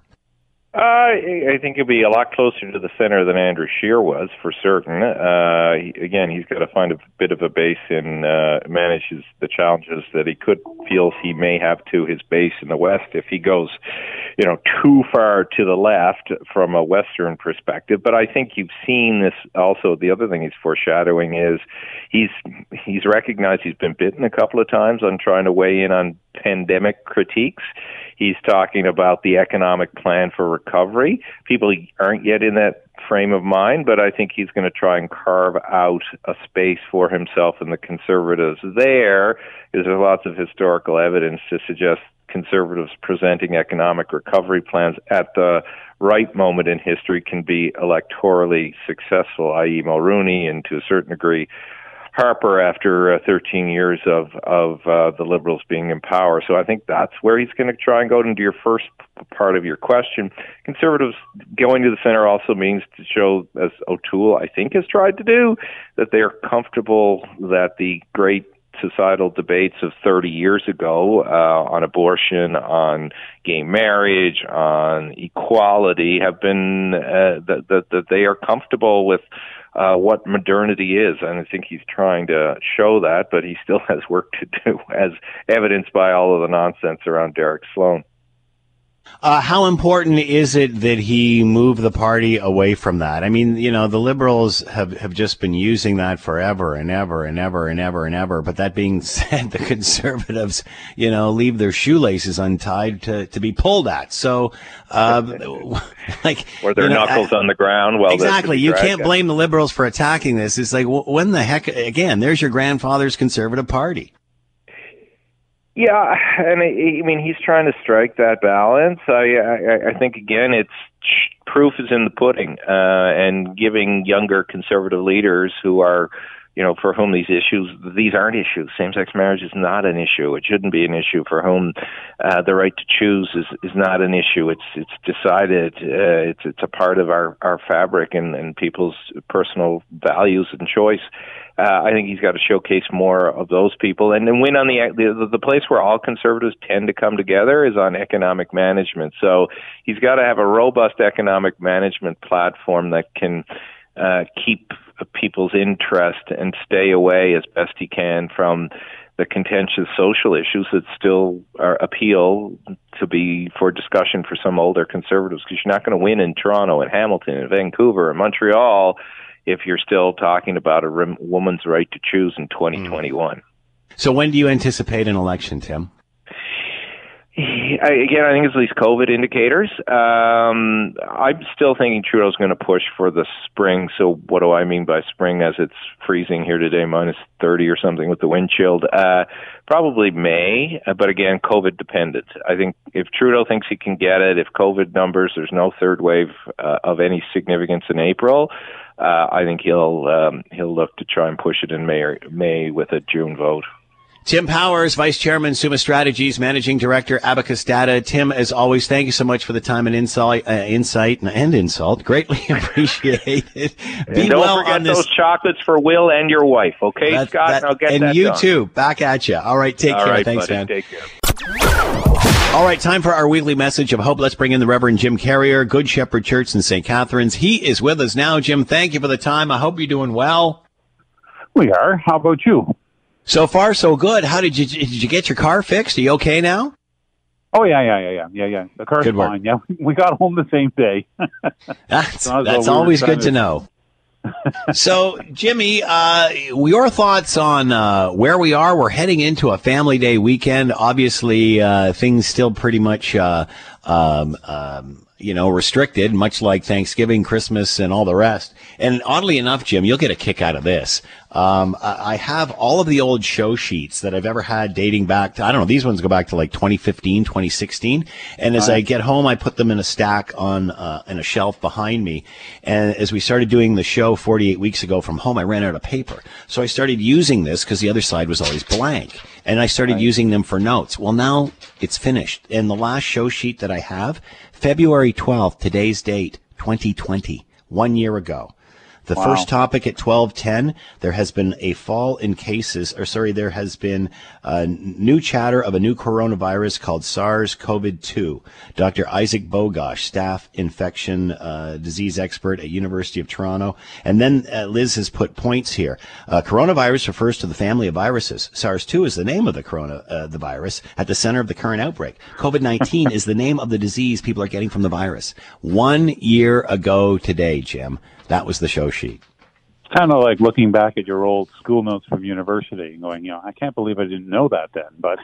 Speaker 8: Uh, I think he'll be a lot closer to the center than Andrew Scheer was, for certain. Uh, he, again, he's got to find a bit of a base and uh, manage his, the challenges that he could feels he may have to his base in the West if he goes, you know, too far to the left from a Western perspective. But I think you've seen this also. The other thing he's foreshadowing is he's he's recognized he's been bitten a couple of times on trying to weigh in on pandemic critiques. He's talking about the economic plan for recovery. People aren't yet in that frame of mind, but I think he's going to try and carve out a space for himself and the Conservatives there, because there's lots of historical evidence to suggest Conservatives presenting economic recovery plans at the right moment in history can be electorally successful, that is. Mulroney, and to a certain degree Harper after uh, thirteen years of of uh, the Liberals being in power. So I think that's where he's going to try and go. Into your first part of your question, Conservatives going to the center also means to show, as O'Toole I think has tried to do, that they are comfortable that the great societal debates of thirty years ago uh, on abortion, on gay marriage, on equality have been uh, that, that that they are comfortable with Uh, what modernity is, and I think he's trying to show that, but he still has work to do, as evidenced by all of the nonsense around Derek Sloan.
Speaker 1: Uh, how important is it that he move the party away from that? I mean, you know, the Liberals have, have just been using that forever and ever and ever and ever and ever. But that being said, the Conservatives, you know, leave their shoelaces untied to, to be pulled at. So, uh, like,
Speaker 8: or their
Speaker 1: you know,
Speaker 8: knuckles I, on the ground. Well,
Speaker 1: exactly. You can't blame the Liberals for attacking this. It's like, when the heck, again, there's your grandfather's Conservative Party.
Speaker 8: Yeah, and I, I mean, he's trying to strike that balance. I, I, I think, again, it's proof is in the pudding, uh, and giving younger conservative leaders who are, you know, for whom these issues, these aren't issues. Same-sex marriage is not an issue. It shouldn't be an issue. For whom uh, the right to choose is, is not an issue. It's it's decided. Uh, it's it's a part of our, our fabric and, and people's personal values and choice. Uh, I think he's got to showcase more of those people, and then win on the, the the place where all conservatives tend to come together is on economic management. So he's got to have a robust economic management platform that can uh, keep people's interest and stay away as best he can from the contentious social issues that still are appeal to be for discussion for some older conservatives, because you're not going to win in Toronto and Hamilton and Vancouver and Montreal if you're still talking about a rem- woman's right to choose in twenty twenty-one.
Speaker 1: So when do you anticipate an election, Tim?
Speaker 8: I, again, I think it's these COVID indicators. Um, I'm still thinking Trudeau's going to push for the spring. So what do I mean by spring? As it's freezing here today, minus thirty or something with the wind chilled. Uh, probably May, but again, COVID dependent. I think if Trudeau thinks he can get it, if COVID numbers, there's no third wave uh, of any significance in April, uh, I think he'll um, he'll look to try and push it in May, or May with a June vote.
Speaker 1: Tim Powers, Vice Chairman, Summa Strategies, Managing Director, Abacus Data. Tim, as always, thank you so much for the time and insight, uh, insight and, and insult. Greatly appreciated. Be
Speaker 8: and don't
Speaker 1: well
Speaker 8: forget
Speaker 1: on this.
Speaker 8: those chocolates for Will and your wife, okay,
Speaker 1: That,
Speaker 8: Scott?
Speaker 1: that,
Speaker 8: and I'll get
Speaker 1: and
Speaker 8: that
Speaker 1: you
Speaker 8: done.
Speaker 1: too. Back at you. All right, take
Speaker 8: All
Speaker 1: care.
Speaker 8: right,
Speaker 1: Thanks,
Speaker 8: buddy,
Speaker 1: man.
Speaker 8: Take care.
Speaker 1: All right, time for our weekly message of hope. Let's bring in the Reverend Jim Carrier, Good Shepherd Church in Saint Catharines. He is with us now. Jim, thank you for the time. I hope you're doing well.
Speaker 9: We are. How about you?
Speaker 1: So far, so good. How did you did you get your car fixed? Are you okay now?
Speaker 9: Oh yeah, yeah, yeah, yeah, yeah, yeah. The car's
Speaker 1: Good work.
Speaker 9: fine. Yeah, we got home the same day.
Speaker 1: That's
Speaker 9: So
Speaker 1: that's
Speaker 9: we were
Speaker 1: always
Speaker 9: trying
Speaker 1: good to know. So, Jimmy, uh, your thoughts on uh, where we are? We're heading into a Family Day weekend. Obviously, uh, things still pretty much, uh, um, um, you know, restricted, much like Thanksgiving, Christmas, and all the rest. And oddly enough, Jim, you'll get a kick out of this. Um, I I have all of the old show sheets that I've ever had dating back to, I don't know, these ones go back to like twenty fifteen, twenty sixteen. And as I get home, I put them in a stack on, uh, in a shelf behind me. And as we started doing the show forty-eight weeks ago from home, I ran out of paper. So I started using this because the other side was always blank. And I started using them for notes. Well, now it's finished. And the last show sheet that I have, February twelfth, today's date, twenty twenty, one year ago. The
Speaker 9: Wow.
Speaker 1: first topic at twelve ten, there has been a fall in cases, or sorry, there has been a new chatter of a new coronavirus called SARS-C o V two. Doctor Isaac Bogosh, staff infection uh, disease expert at University of Toronto. And then uh, Liz has put points here. Uh, coronavirus refers to the family of viruses. SARS two is the name of the corona, uh, the virus at the center of the current outbreak. COVID nineteen is the name of the disease people are getting from the virus. One year ago today, Jim. That was the show sheet.
Speaker 9: Kind of like looking back at your old school notes from university and going, you know, I can't believe I didn't know that then. But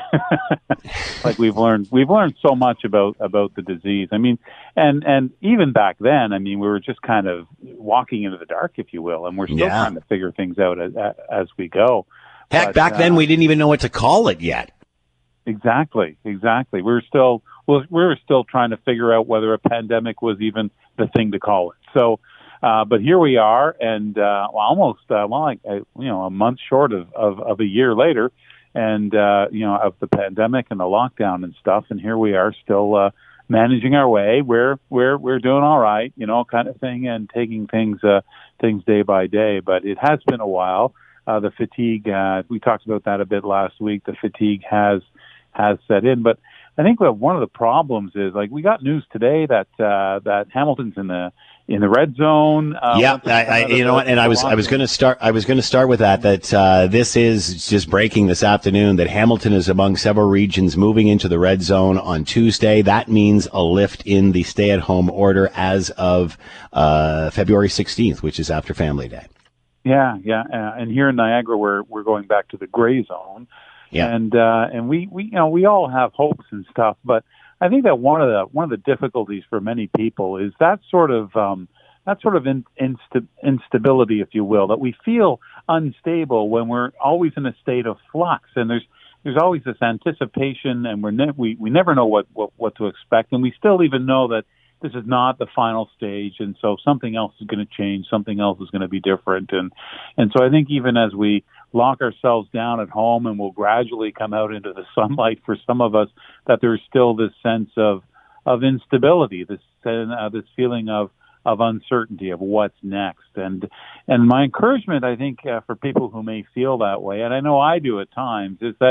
Speaker 9: like we've learned, we've learned so much about about the disease. I mean, and and even back then, I mean, we were just kind of walking into the dark, if you will, and we're still
Speaker 1: Yeah.
Speaker 9: trying to figure things out as, as we go.
Speaker 1: Heck,
Speaker 9: But,
Speaker 1: back then
Speaker 9: uh,
Speaker 1: we didn't even know what to call it yet.
Speaker 9: Exactly, exactly. We were still well, we were still trying to figure out whether a pandemic was even the thing to call it. So. Uh, but here we are, and uh, well, almost uh, well, like uh, you know, a month short of, of, of a year later, and uh, you know, of the pandemic and the lockdown and stuff. And here we are, still uh, managing our way. We're we're we're doing all right, you know, kind of thing, and taking things uh, things day by day. But it has been a while. Uh, the fatigue. Uh, we talked about that a bit last week. The fatigue has has set in, but I think that one of the problems is like we got news today that uh, that Hamilton's in the in the red zone. Uh,
Speaker 1: yeah, I, I, you know what? And I was I was going to start I was going to start with that. That uh, this is just breaking this afternoon. That Hamilton is among several regions moving into the red zone on Tuesday. That means a lift in the stay-at-home order as of uh, February sixteenth, which is after Family Day.
Speaker 9: Yeah, yeah, uh, and here in Niagara, we're we're going back to the gray zone.
Speaker 1: Yeah.
Speaker 9: And uh, and we, we you know we all have hopes and stuff, but I think that one of the one of the difficulties for many people is that sort of um, that sort of in, insta- instability, if you will, that we feel unstable when we're always in a state of flux, and there's there's always this anticipation, and we're ne- we we never know what, what what to expect, and we still even know that this is not the final stage, and so something else is going to change, something else is going to be different, and and so I think even as we lock ourselves down at home and we'll gradually come out into the sunlight for some of us, that there's still this sense of of instability, this uh, this feeling of of uncertainty of what's next, and and my encouragement, I think, uh, for people who may feel that way, and I know I do at times, is that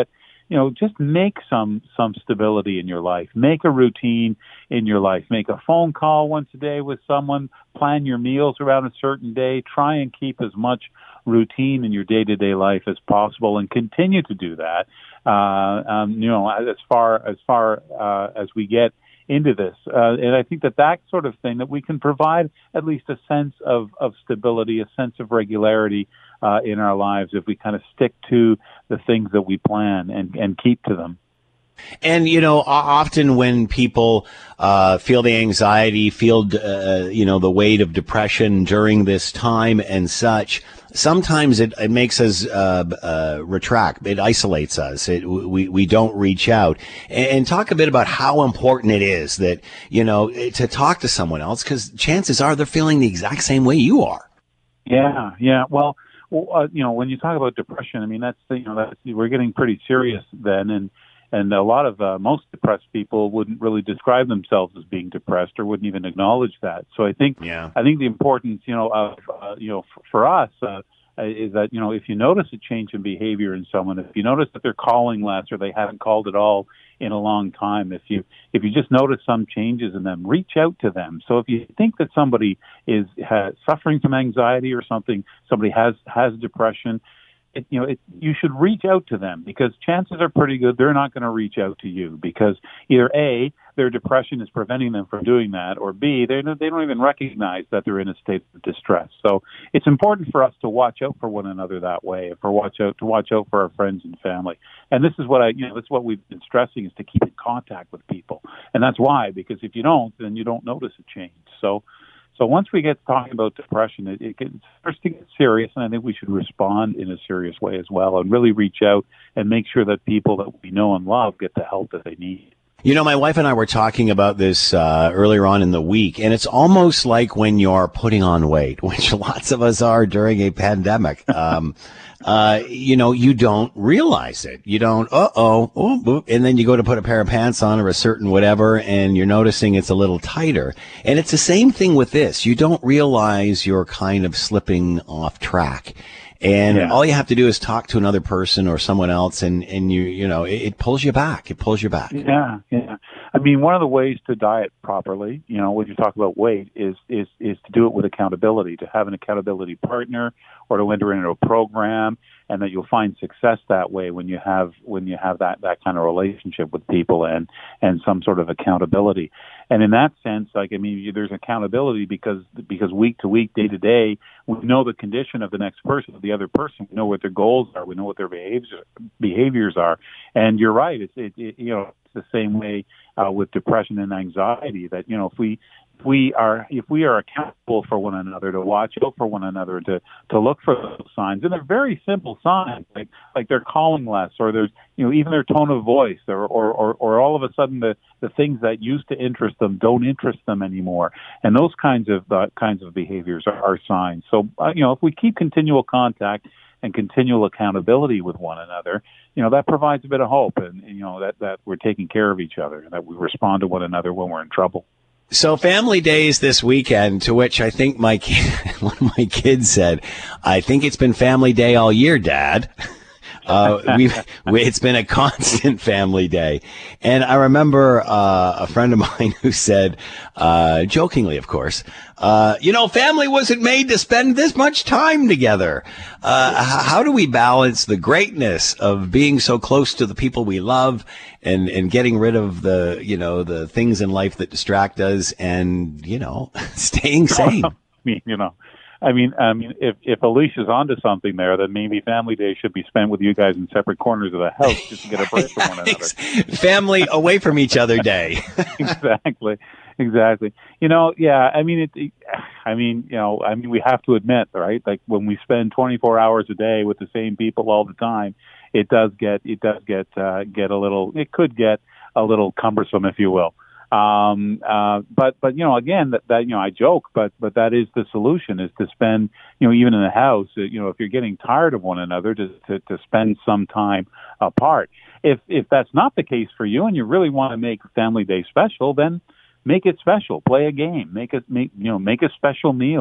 Speaker 9: you know, just make some some stability in your life. Make a routine in your life. Make a phone call once a day with someone. Plan your meals around a certain day. Try and keep as much routine in your day-to-day life as possible, and continue to do that. Uh, um, you know, as far as far uh, as we get into this, uh, and I think that that sort of thing, that we can provide at least a sense of, of stability, a sense of regularity uh, in our lives if we kind of stick to the things that we plan and, and keep to them.
Speaker 1: And, you know, often when people uh, feel the anxiety, feel, uh, you know, the weight of depression during this time and such, sometimes it, it makes us uh, uh, retract. It isolates us. It, we, we don't reach out. And, and talk a bit about how important it is that, you know, to talk to someone else, because chances are they're feeling the exact same way you are.
Speaker 9: Yeah, yeah. Well, well uh, you know, when you talk about depression, I mean, that's, you know, that's, we're getting pretty serious then. And And a lot of uh, most depressed people wouldn't really describe themselves as being depressed, or wouldn't even acknowledge that. So I think,
Speaker 1: yeah.
Speaker 9: I think the importance, you know, of uh, you know, for, for us uh, is that, you know, if you notice a change in behavior in someone, if you notice that they're calling less or they haven't called at all in a long time, if you if you just notice some changes in them, reach out to them. So if you think that somebody is has, suffering from anxiety or something, somebody has has depression. It, you know, it, you should reach out to them, because chances are pretty good they're not going to reach out to you, because either A, their depression is preventing them from doing that, or B, they they don't even recognize that they're in a state of distress. So it's important for us to watch out for one another that way, for watch out to watch out for our friends and family. And this is what I, you know, this is what we've been stressing, is to keep in contact with people, and that's why, because if you don't, then you don't notice a change. So. So once we get talking about depression, it, it gets, starts to get serious, and I think we should respond in a serious way as well, and really reach out and make sure that people that we know and love get the help that they need.
Speaker 1: You know, my wife and I were talking about this uh, earlier on in the week, and it's almost like when you're putting on weight, which lots of us are during a pandemic. Um, uh, you know, you don't realize it. You don't, uh-oh, oh, and then you go to put a pair of pants on or a certain whatever, and you're noticing it's a little tighter. And it's the same thing with this. You don't realize you're kind of slipping off track. And yeah. all you have to do is talk to another person or someone else, and, and you, you know, it, it pulls you back. It pulls you back.
Speaker 9: Yeah, yeah. I mean, one of the ways to diet properly, you know, when you talk about weight, is, is, is to do it with accountability, to have an accountability partner, or to enter into a program, and that you'll find success that way when you have, when you have that, that kind of relationship with people and, and some sort of accountability. And in that sense, like, I mean, there's accountability because, because week to week, day to day, we know the condition of the next person, of the other person. We know what their goals are. We know what their behaviors, behaviors are. And you're right. It's, it, it, you know, it's the same way uh, with depression and anxiety, that, you know, if we, if we are, if we are accountable for one another, to watch out for one another, to, to look for those signs, and they're very simple signs, like, like they're calling less, or there's, you know, even their tone of voice, or, or, or, or all of a sudden the, the things that used to interest them don't interest them anymore. And those kinds of, uh, kinds of behaviors are, are signs. So, uh, you know, if we keep continual contact and continual accountability with one another, you know, that provides a bit of hope, and, and you know, that, that we're taking care of each other, and that we respond to one another when we're in trouble.
Speaker 1: So Family Days this weekend, to which I think my kid, one of my kids said, "I think it's been Family Day all year, Dad." Uh, we've, we, it's been a constant family day. And I remember, uh, a friend of mine who said, uh, jokingly, of course, uh, you know, family wasn't made to spend this much time together. Uh, how do we balance the greatness of being so close to the people we love, and, and getting rid of the, you know, the things in life that distract us, and, you know, staying sane?
Speaker 9: I mean, you know. I mean, I mean, if if Alicia's onto something there, then maybe Family Day should be spent with you guys in separate corners of the house, just to get a break from one another.
Speaker 1: Family away from each other day.
Speaker 9: Exactly, exactly. You know, yeah. I mean, it, it. I mean, you know, I mean, we have to admit, right? Like, when we spend twenty-four hours a day with the same people all the time, it does get it does get uh, get a little. It could get a little cumbersome, if you will. Um, uh, but, but, you know, again, that, that, you know, I joke, but, but that is the solution, is to spend, you know, even in the house, you know, if you're getting tired of one another, to, to, to spend some time apart. If, if that's not the case for you, and you really want to make Family Day special, then make it special. Play a game, make it, make, you know, make a special meal.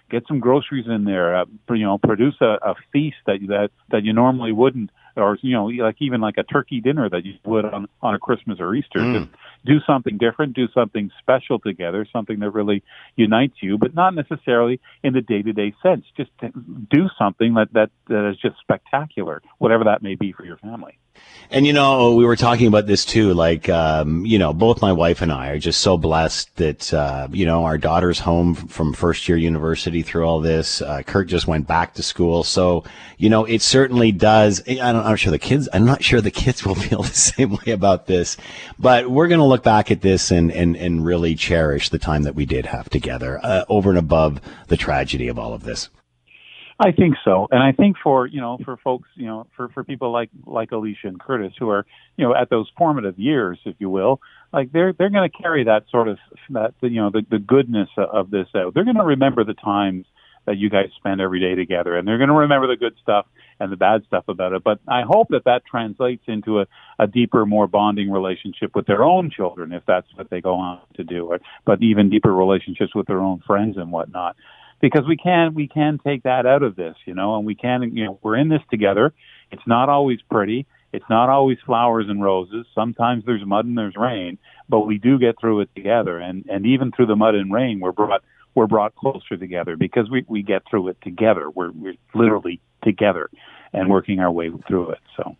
Speaker 9: Get some groceries in there. Uh, you know, produce a, a feast that that that you normally wouldn't, or you know, like even like a turkey dinner that you would on on a Christmas or Easter.
Speaker 1: Mm.
Speaker 9: Just do something different. Do something special together. Something that really unites you, but not necessarily in the day to day sense. Just do something that that that is just spectacular, whatever that may be for your family.
Speaker 1: And, you know, we were talking about this too, like, um, you know, both my wife and I are just so blessed that, uh, you know, our daughter's home from first year university through all this. Uh, Kurt just went back to school. So, you know, it certainly does. I don't, I'm sure the kids, I'm not sure the kids will feel the same way about this, but we're going to look back at this and, and, and really cherish the time that we did have together, uh, over and above the tragedy of all of this.
Speaker 9: I think so. And I think for, you know, for folks, you know, for, for people like, like Alicia and Curtis who are, you know, at those formative years, if you will, like they're, they're going to carry that sort of, that, you know, the, the goodness of this out. They're going to remember the times that you guys spend every day together, and they're going to remember the good stuff and the bad stuff about it. But I hope that that translates into a, a deeper, more bonding relationship with their own children, if that's what they go on to do, or, but even deeper relationships with their own friends and whatnot. Because we can, we can take that out of this, you know, and we can, you know, we're in this together. It's not always pretty. It's not always flowers and roses. Sometimes there's mud and there's rain, but we do get through it together. And, and even through the mud and rain, we're brought, we're brought closer together because we, we get through it together. We're, we're literally together and working our way through it. So.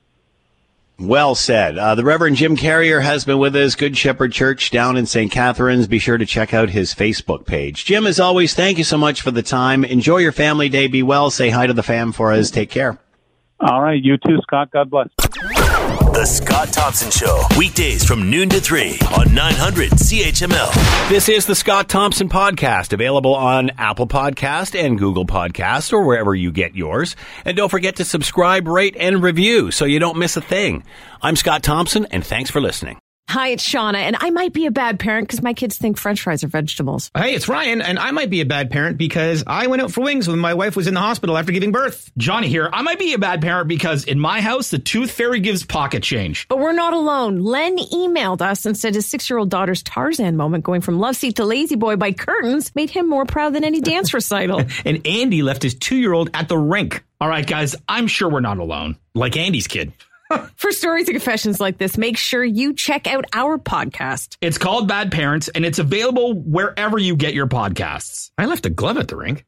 Speaker 1: Well said. Uh, the Reverend Jim Carrier has been with us, Good Shepherd Church down in Saint Catharines. Be sure to check out his Facebook page. Jim, as always, thank you so much for the time. Enjoy your family day. Be well. Say hi to the fam for us. Take care.
Speaker 9: All right. You too, Scott. God bless.
Speaker 2: The Scott Thompson Show, weekdays from noon to three on nine hundred C H M L.
Speaker 7: This is the Scott Thompson Podcast, available on Apple Podcast and Google Podcast, or wherever you get yours. And don't forget to subscribe, rate, and review so you don't miss a thing. I'm Scott Thompson, and thanks for listening.
Speaker 10: Hi, it's Shauna, and I might be a bad parent because my kids think French fries are vegetables.
Speaker 11: Hey, it's Ryan, and I might be a bad parent because I went out for wings when my wife was in the hospital after giving birth. Johnny here. I might be a bad parent because in my house, the tooth fairy gives pocket change.
Speaker 10: But we're not alone. Len emailed us and said his six-year-old daughter's Tarzan moment going from love seat to lazy boy by curtains made him more proud than any dance recital.
Speaker 11: And Andy left his two-year-old at the rink. All right, guys, I'm sure we're not alone. Like Andy's kid.
Speaker 10: For stories and confessions like this, make sure you check out our podcast.
Speaker 11: It's called Bad Parents, and it's available wherever you get your podcasts. I left a glove at the rink.